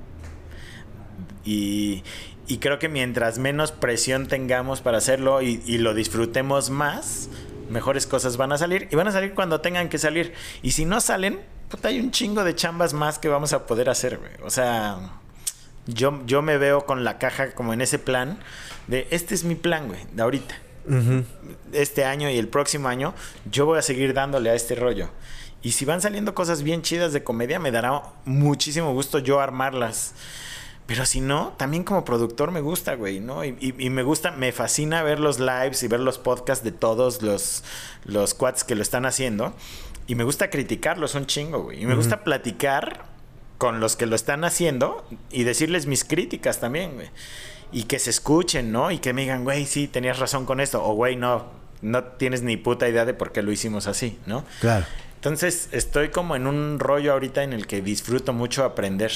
Y, y creo que mientras menos presión tengamos para hacerlo y, y lo disfrutemos más, mejores cosas van a salir. Y van a salir cuando tengan que salir. Y si no salen, puta, hay un chingo de chambas más que vamos a poder hacer, güey. O sea, yo, yo me veo con la caja como en ese plan de, este es mi plan, güey, de ahorita. Uh-huh. Este año y el próximo año yo voy a seguir dándole a este rollo. Y si van saliendo cosas bien chidas de comedia, me dará muchísimo gusto yo armarlas. Pero si no, también como productor me gusta, güey, ¿no? Y, y, y me gusta, me fascina ver los lives y ver los podcasts de todos los, los cuates que lo están haciendo. Y me gusta criticarlos un chingo, güey. Y me uh-huh. gusta platicar con los que lo están haciendo y decirles mis críticas también, güey. Y que se escuchen, ¿no? Y que me digan, güey, sí, tenías razón con esto. O, güey, no, no tienes ni puta idea de por qué lo hicimos así, ¿no? Claro. Entonces estoy como en un rollo ahorita en el que disfruto mucho aprender.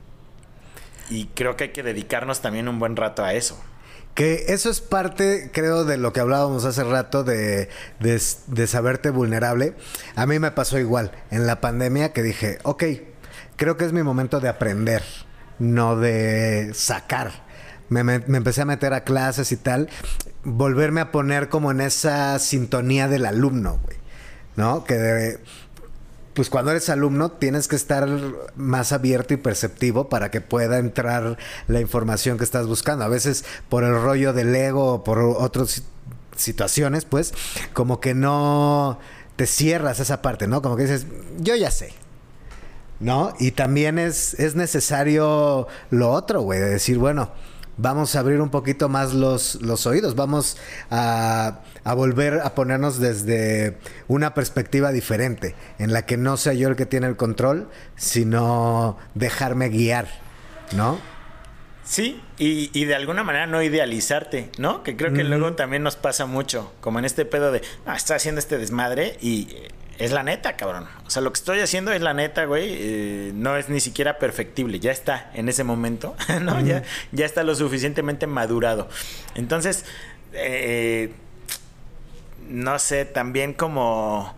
Y creo que hay que dedicarnos también un buen rato a eso. Que eso es parte, creo, de lo que hablábamos hace rato, de, de, de saberte vulnerable. A mí me pasó igual en la pandemia, que dije, ok, creo que es mi momento de aprender, no de sacar. Me, me, me empecé a meter a clases y tal. Volverme a poner como en esa sintonía del alumno, güey, ¿no? Que de, pues cuando eres alumno tienes que estar más abierto y perceptivo para que pueda entrar la información que estás buscando. A veces por el rollo del ego o por otras situaciones, pues, como que no te cierras esa parte, ¿no? Como que dices, yo ya sé, ¿no? Y también es, es necesario lo otro, güey, de decir, bueno, vamos a abrir un poquito más los, los oídos, vamos a, a volver a ponernos desde una perspectiva diferente, en la que no sea yo el que tiene el control, sino dejarme guiar, ¿no? Sí, y, y de alguna manera no idealizarte, ¿no? Que creo que mm. luego también nos pasa mucho, como en este pedo de, ah, está haciendo este desmadre y es la neta, cabrón. O sea, lo que estoy haciendo es la neta, güey. Eh, no es ni siquiera perfectible. Ya está en ese momento, ¿no? Mm. Ya, ya está lo suficientemente madurado. Entonces, eh, no sé, también como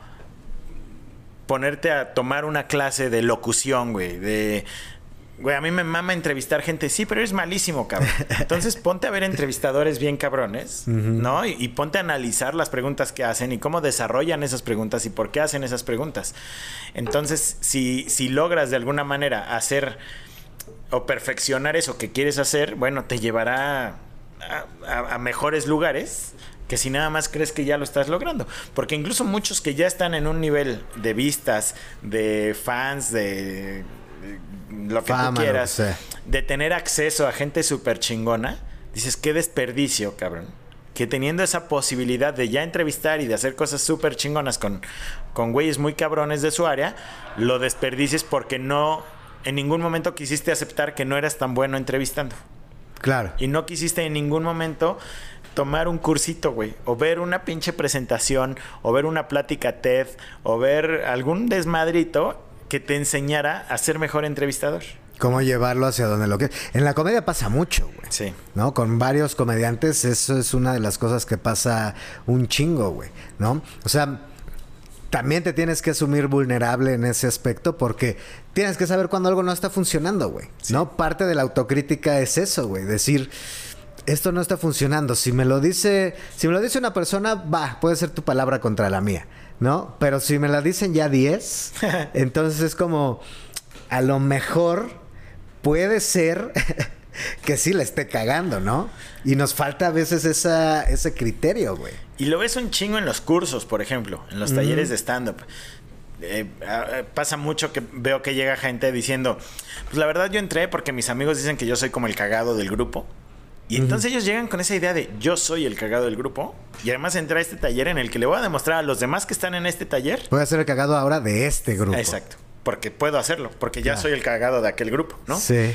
ponerte a tomar una clase de locución, güey. De, güey, a mí me mama entrevistar gente. Sí, pero eres malísimo, cabrón. Entonces ponte a ver entrevistadores bien cabrones, uh-huh. ¿no? Y, y ponte a analizar las preguntas que hacen y cómo desarrollan esas preguntas y por qué hacen esas preguntas. Entonces, si, si logras de alguna manera hacer o perfeccionar eso que quieres hacer, bueno, te llevará a, a, a mejores lugares que si nada más crees que ya lo estás logrando. Porque incluso muchos que ya están en un nivel de vistas, de fans, de... lo que Fama, tú quieras, no sé. De tener acceso a gente súper chingona, dices, qué desperdicio, cabrón. Que teniendo esa posibilidad de ya entrevistar y de hacer cosas súper chingonas con, con güeyes muy cabrones de su área, lo desperdicies porque no, en ningún momento quisiste aceptar que no eras tan bueno entrevistando. Claro. Y no quisiste en ningún momento tomar un cursito, güey, o ver una pinche presentación, o ver una plática TED, o ver algún desmadrito que te enseñara a ser mejor entrevistador. Cómo llevarlo hacia donde lo que... En la comedia pasa mucho, güey. Sí. ¿No? Con varios comediantes eso es una de las cosas que pasa un chingo, güey, ¿no? O sea, también te tienes que asumir vulnerable en ese aspecto porque tienes que saber cuando algo no está funcionando, güey, sí. ¿no? Parte de la autocrítica es eso, güey. Decir, esto no está funcionando. Si me lo dice... Si me lo dice una persona, va, puede ser tu palabra contra la mía, ¿no? Pero si me la dicen ya diez, entonces es como, a lo mejor puede ser que sí la esté cagando, ¿no? Y nos falta a veces esa, ese criterio, güey. Y lo ves un chingo en los cursos, por ejemplo, en los talleres mm. de stand-up. Eh, eh, pasa mucho que veo que llega gente diciendo, pues la verdad yo entré porque mis amigos dicen que yo soy como el cagado del grupo. Y uh-huh. entonces ellos llegan con esa idea de yo soy el cagado del grupo. Y además entré a este taller en el que le voy a demostrar a los demás que están en este taller. Voy a ser el cagado ahora de este grupo. Exacto. Porque puedo hacerlo. Porque ya claro. soy el cagado de aquel grupo, ¿no? Sí.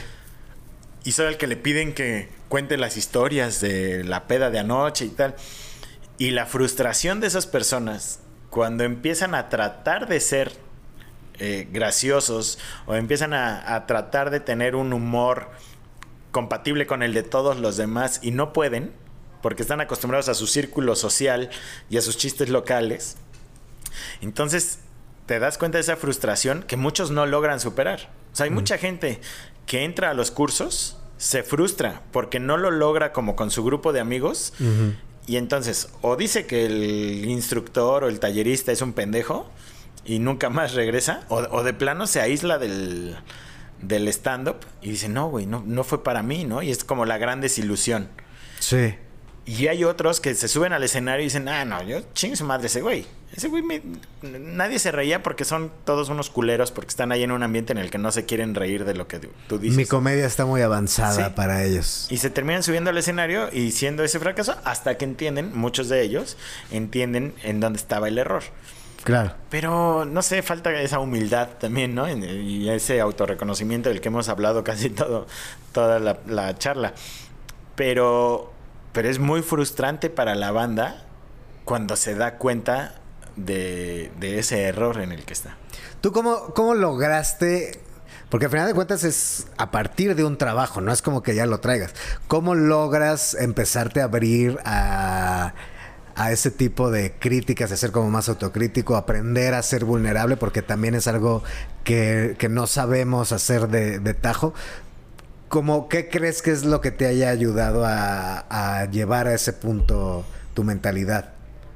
Y soy el que le piden que cuente las historias de la peda de anoche y tal. Y la frustración de esas personas cuando empiezan a tratar de ser eh, graciosos o empiezan a, a tratar de tener un humor compatible con el de todos los demás y no pueden porque están acostumbrados a su círculo social y a sus chistes locales, entonces te das cuenta de esa frustración que muchos no logran superar. O sea, hay mm. mucha gente que entra a los cursos, se frustra porque no lo logra como con su grupo de amigos. Uh-huh. Y entonces, o dice que el instructor o el tallerista es un pendejo y nunca más regresa, o, o de plano se aísla del, del stand-up y dice, no, güey, no, no fue para mí, ¿no? Y es como la gran desilusión. Sí. Y hay otros que se suben al escenario y dicen, ah, no, yo chingue su madre ese güey. Ese güey, me... nadie se reía porque son todos unos culeros, porque están ahí en un ambiente en el que no se quieren reír de lo que tú dices. Mi comedia está muy avanzada sí. para ellos. Y se terminan subiendo al escenario y siendo ese fracaso hasta que entienden, muchos de ellos, entienden en dónde estaba el error. Claro. Pero, no sé, falta esa humildad también, ¿no? Y ese autorreconocimiento del que hemos hablado casi todo, toda la, la charla. Pero... Pero es muy frustrante para la banda cuando se da cuenta de, de ese error en el que está. ¿Tú cómo, cómo lograste? Porque al final de cuentas es a partir de un trabajo, no es como que ya lo traigas. ¿Cómo logras empezarte a abrir a, a ese tipo de críticas, a ser como más autocrítico, aprender a ser vulnerable? Porque también es algo que, que no sabemos hacer de, de tajo. ¿Cómo, ¿Qué crees que es lo que te haya ayudado a, a llevar a ese punto tu mentalidad?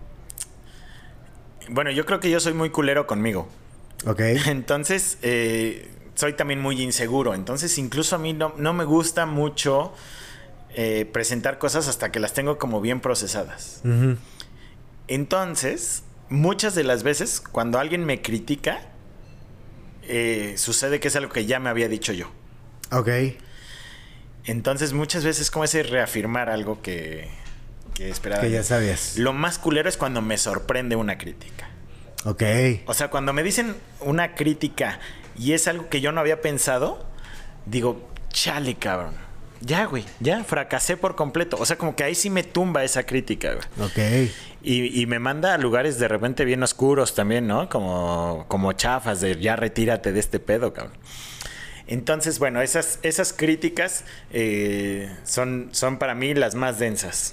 Bueno, yo creo que yo soy muy culero conmigo. Ok. Entonces, eh, soy también muy inseguro. Entonces, incluso a mí no, no me gusta mucho eh, presentar cosas hasta que las tengo como bien procesadas. Uh-huh. Entonces, muchas de las veces, cuando alguien me critica, eh, sucede que es algo que ya me había dicho yo. Ok. Entonces, muchas veces como ese reafirmar algo que, que esperaba. Que ya sabías. Lo más culero es cuando me sorprende una crítica. Ok. O sea, cuando me dicen una crítica y es algo que yo no había pensado, digo, chale, cabrón. Ya, güey, ya fracasé por completo. O sea, como que ahí sí me tumba esa crítica, güey. Ok. Y, y me manda a lugares de repente bien oscuros también, ¿no? Como, como chafas de ya retírate de este pedo, cabrón. Entonces, bueno, esas, esas críticas eh, son, son para mí las más densas.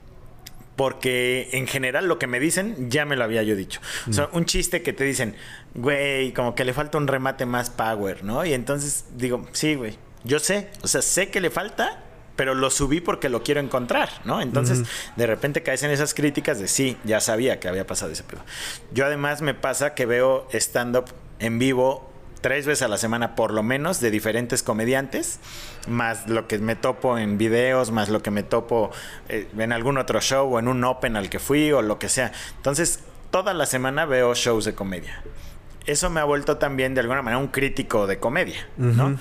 Porque en general lo que me dicen ya me lo había yo dicho. Mm. O sea, un chiste que te dicen, güey, como que le falta un remate más power, ¿no? Y entonces digo, sí, güey, yo sé. O sea, sé que le falta, pero lo subí porque lo quiero encontrar, ¿no? Entonces, mm. de repente caes en esas críticas de sí, ya sabía que había pasado ese pedo. Yo además me pasa que veo stand-up en vivo tres veces a la semana por lo menos de diferentes comediantes, más lo que me topo en videos, más lo que me topo eh, en algún otro show o en un open al que fui o lo que sea. Entonces, toda la semana veo shows de comedia. Eso me ha vuelto también de alguna manera un crítico de comedia, uh-huh. ¿no?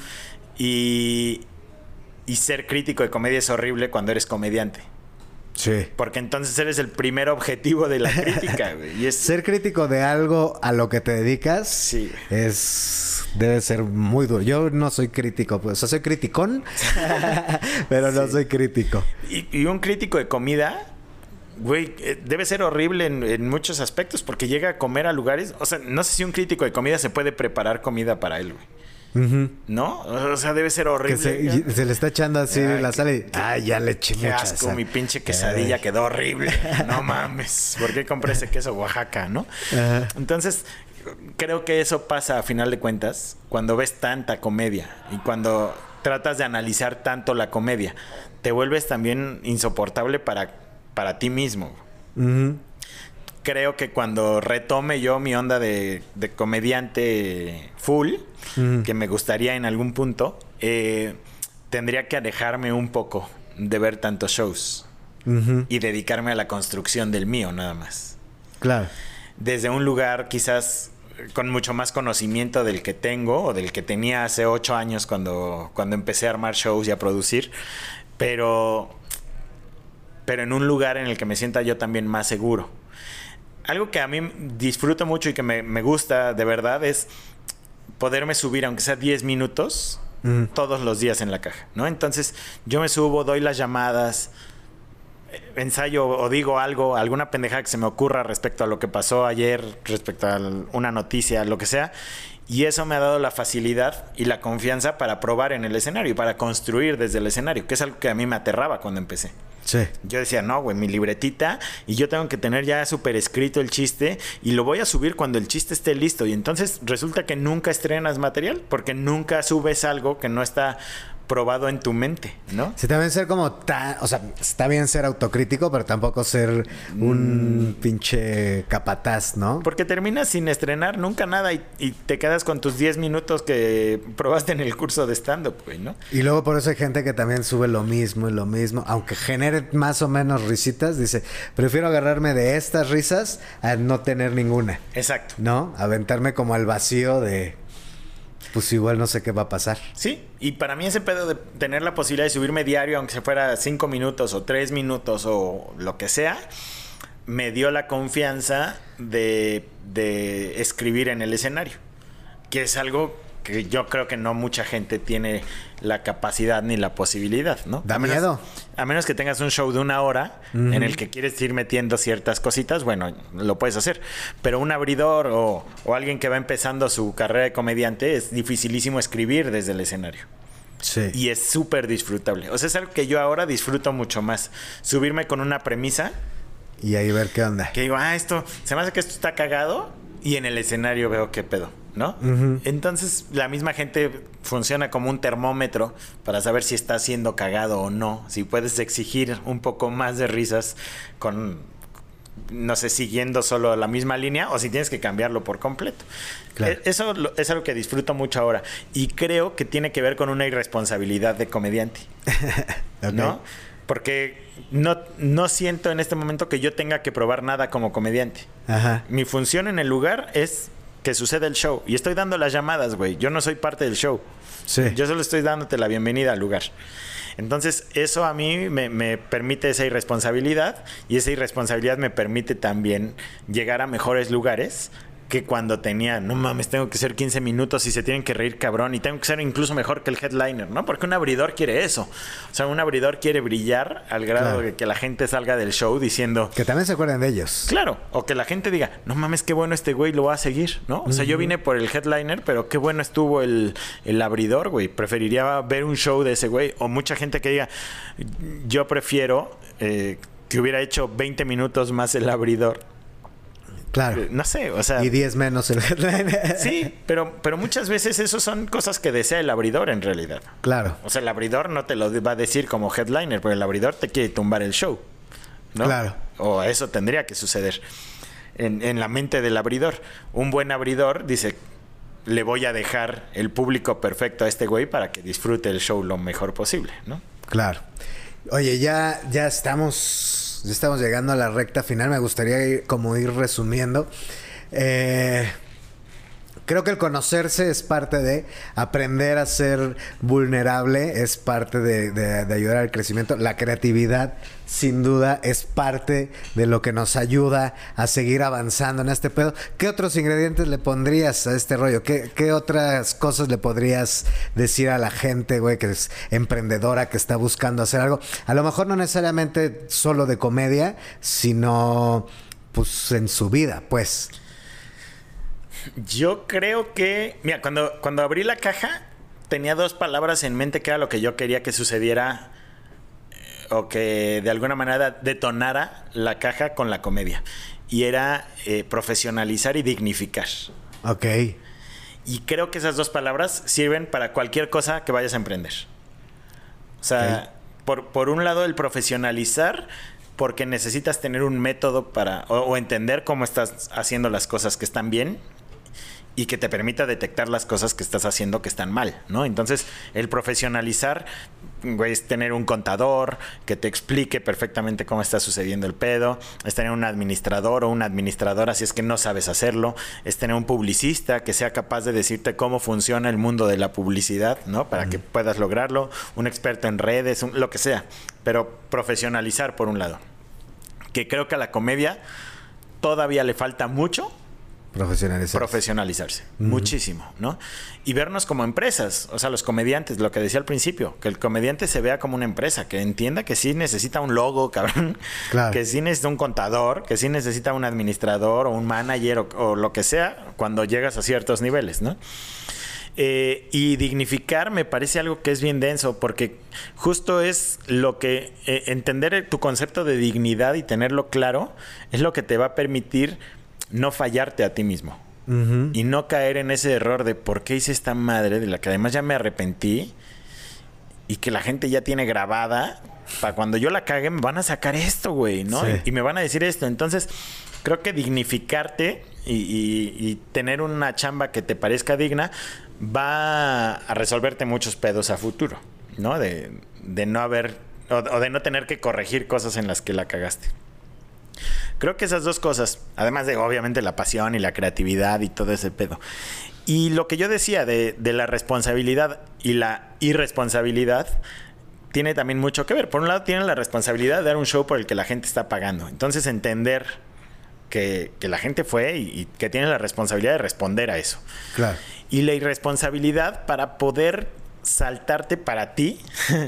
Y, y ser crítico de comedia es horrible cuando eres comediante. Sí. Porque entonces eres el primer objetivo de la crítica, güey. Y es... Ser crítico de algo a lo que te dedicas sí. es... Debe ser muy duro. Yo no soy crítico, pues. O sea, soy criticón, pero sí. no soy crítico. Y, y un crítico de comida, güey, eh, debe ser horrible en, en muchos aspectos porque llega a comer a lugares... O sea, no sé si un crítico de comida se puede preparar comida para él, güey. Uh-huh. ¿No? O sea, debe ser horrible. Que se, se le está echando así en la sala y... Ay, ya le eché qué mucha asco, sal. Mi pinche quesadilla Ay. quedó horrible. No mames. ¿Por qué compré ese queso Oaxaca, no? Uh-huh. Entonces, creo que eso pasa a final de cuentas cuando ves tanta comedia y cuando tratas de analizar tanto la comedia. Te vuelves también insoportable para, para ti mismo. Uh-huh. Creo que cuando retome yo mi onda de, de comediante full, mm. que me gustaría en algún punto, eh, tendría que alejarme un poco de ver tantos shows uh-huh. y dedicarme a la construcción del mío nada más. Claro. Desde un lugar quizás con mucho más conocimiento del que tengo o del que tenía hace ocho años cuando, cuando empecé a armar shows y a producir, pero, pero en un lugar en el que me sienta yo también más seguro. Algo que a mí disfruto mucho y que me, me gusta de verdad es poderme subir, aunque sea diez minutos, mm. todos los días en la caja, ¿no? Entonces, yo me subo, doy las llamadas, ensayo o digo algo, alguna pendejada que se me ocurra respecto a lo que pasó ayer, respecto a una noticia, lo que sea. Y eso me ha dado la facilidad y la confianza para probar en el escenario y para construir desde el escenario, que es algo que a mí me aterraba cuando empecé. Sí. Yo decía, no, güey, mi libretita y yo tengo que tener ya súper escrito el chiste y lo voy a subir cuando el chiste esté listo. Y entonces resulta que nunca estrenas material porque nunca subes algo que no está probado en tu mente, ¿no? Sí, también ser como tan... O sea, está bien ser autocrítico, pero tampoco ser un mm. pinche capataz, ¿no? Porque terminas sin estrenar nunca nada y, y te quedas con tus diez minutos que probaste en el curso de stand-up, güey, ¿no? Y luego por eso hay gente que también sube lo mismo y lo mismo. Aunque genere más o menos risitas, dice, prefiero agarrarme de estas risas a no tener ninguna. Exacto. ¿No? Aventarme como al vacío de... Pues igual no sé qué va a pasar. Sí, y para mí ese pedo de tener la posibilidad de subirme diario, aunque se fuera cinco minutos o tres minutos o lo que sea, me dio la confianza de, de escribir en el escenario. Que es algo que yo creo que no mucha gente tiene la capacidad ni la posibilidad, ¿no? Da a menos, miedo. A menos que tengas un show de una hora uh-huh. en el que quieres ir metiendo ciertas cositas, bueno, lo puedes hacer. Pero un abridor o, o alguien que va empezando su carrera de comediante es dificilísimo escribir desde el escenario. Sí. Y es súper disfrutable. O sea, es algo que yo ahora disfruto mucho más. Subirme con una premisa. Y ahí ver qué onda. Que digo, ah, esto, se me hace que esto está cagado. Y en el escenario veo qué pedo, ¿no? Uh-huh. Entonces, la misma gente funciona como un termómetro para saber si está siendo cagado o no. Si puedes exigir un poco más de risas con, no sé, siguiendo solo la misma línea o si tienes que cambiarlo por completo. Claro. Eso es algo que disfruto mucho ahora. Y creo que tiene que ver con una irresponsabilidad de comediante. Okay. ¿No? Porque no, no siento en este momento que yo tenga que probar nada como comediante. Ajá. Mi función en el lugar es que suceda el show. Y estoy dando las llamadas, güey. Yo no soy parte del show. Sí. Yo solo estoy dándote la bienvenida al lugar. Entonces, eso a mí me, me permite esa irresponsabilidad. Y esa irresponsabilidad me permite también llegar a mejores lugares que cuando tenía, no mames, tengo que ser quince minutos y se tienen que reír cabrón y tengo que ser incluso mejor que el headliner, ¿no? Porque un abridor quiere eso. O sea, un abridor quiere brillar al grado claro. de que la gente salga del show diciendo... Que también se acuerden de ellos. Claro. O que la gente diga, no mames, qué bueno este güey, lo va a seguir, ¿no? O sea, uh-huh. yo vine por el headliner, pero qué bueno estuvo el, el abridor, güey. Preferiría ver un show de ese güey. O mucha gente que diga, yo prefiero eh, que hubiera hecho veinte minutos más el abridor. Claro. No sé, o sea... Y diez menos el headliner. Sí, pero, pero muchas veces eso son cosas que desea el abridor en realidad. Claro. O sea, el abridor no te lo va a decir como headliner, pero el abridor te quiere tumbar el show, ¿no? Claro. O eso tendría que suceder en, en la mente del abridor. Un buen abridor dice, le voy a dejar el público perfecto a este güey para que disfrute el show lo mejor posible, ¿no? Claro. Oye, ya, ya estamos... Ya estamos llegando a la recta final. Me gustaría ir, como ir resumiendo. Eh, creo que el conocerse es parte de aprender a ser vulnerable, es parte de, de, de ayudar al crecimiento. La creatividad, sin duda, es parte de lo que nos ayuda a seguir avanzando en este pedo. ¿Qué otros ingredientes le pondrías a este rollo? ¿Qué, qué otras cosas le podrías decir a la gente, güey, que es emprendedora, que está buscando hacer algo? A lo mejor no necesariamente solo de comedia, sino pues en su vida, pues. Yo creo que... Mira, cuando, cuando abrí la caja, tenía dos palabras en mente que era lo que yo quería que sucediera eh, o que de alguna manera detonara la caja con la comedia. Y era eh, profesionalizar y dignificar. Ok. Y creo que esas dos palabras sirven para cualquier cosa que vayas a emprender. O sea, okay. por, por un lado el profesionalizar... porque necesitas tener un método para... O, o entender cómo estás haciendo las cosas que están bien. y que te permita detectar las cosas que estás haciendo que están mal, ¿no? Entonces, el profesionalizar, güey, es tener un contador que te explique perfectamente cómo está sucediendo el pedo, es tener un administrador o una administradora si es que no sabes hacerlo, es tener un publicista que sea capaz de decirte cómo funciona el mundo de la publicidad, ¿no? Para mm. que puedas lograrlo, un experto en redes, un, lo que sea, pero profesionalizar por un lado. Que creo que a la comedia todavía le falta mucho. Profesionalizarse. Profesionalizarse. Uh-huh. Muchísimo, ¿no? Y vernos como empresas. O sea, los comediantes, lo que decía al principio, que el comediante se vea como una empresa, que entienda que sí necesita un logo, cabrón. Claro. Que sí necesita un contador, que sí necesita un administrador o un manager o, o lo que sea cuando llegas a ciertos niveles, ¿no? Eh, y dignificar me parece algo que es bien denso, porque justo es lo que eh, entender tu concepto de dignidad y tenerlo claro es lo que te va a permitir no fallarte a ti mismo. Uh-huh. Y no caer en ese error de por qué hice esta madre, de la que además ya me arrepentí y que la gente ya tiene grabada. Para cuando yo la cague me van a sacar esto, güey, ¿no? Sí. Y, y me van a decir esto. Entonces, creo que dignificarte y, y, y tener una chamba que te parezca digna va a resolverte muchos pedos a futuro, ¿no? De, de no haber o, o de no tener que corregir cosas en las que la cagaste. Creo que esas dos cosas, además de obviamente la pasión y la creatividad y todo ese pedo. Y lo que yo decía de, de la responsabilidad y la irresponsabilidad tiene también mucho que ver. Por un lado tiene la responsabilidad de dar un show por el que la gente está pagando. Entonces entender que, que la gente fue y, y que tiene la responsabilidad de responder a eso. Claro. Y la irresponsabilidad para poder saltarte para ti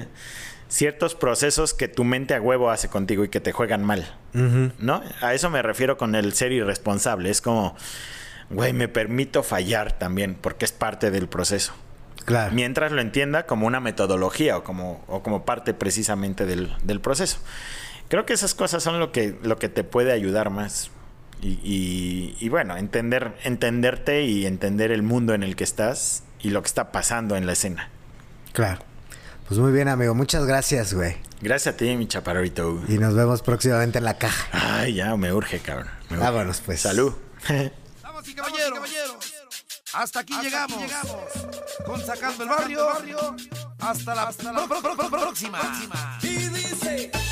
ciertos procesos que tu mente a huevo hace contigo y que te juegan mal, uh-huh. ¿no? A eso me refiero con el ser irresponsable. Es como, güey, me permito fallar también porque es parte del proceso. Claro. Mientras lo entienda como una metodología o como, o como parte precisamente del, del proceso. Creo que esas cosas son lo que, lo que te puede ayudar más. Y, y, y bueno, entender, entenderte y entender el mundo en el que estás y lo que está pasando en la escena. Claro. Pues muy bien, amigo. Muchas gracias, güey. Gracias a ti, mi chaparrito. Y nos vemos próximamente en la caja. Ay, ya, me urge, cabrón. Me urge. Vámonos, pues. Salud. Damas y caballeros, hasta aquí, hasta llegamos. aquí llegamos. Con Sacando el Barrio. Hasta la, hasta la pro, pro, pro, próxima. próxima. Y dice...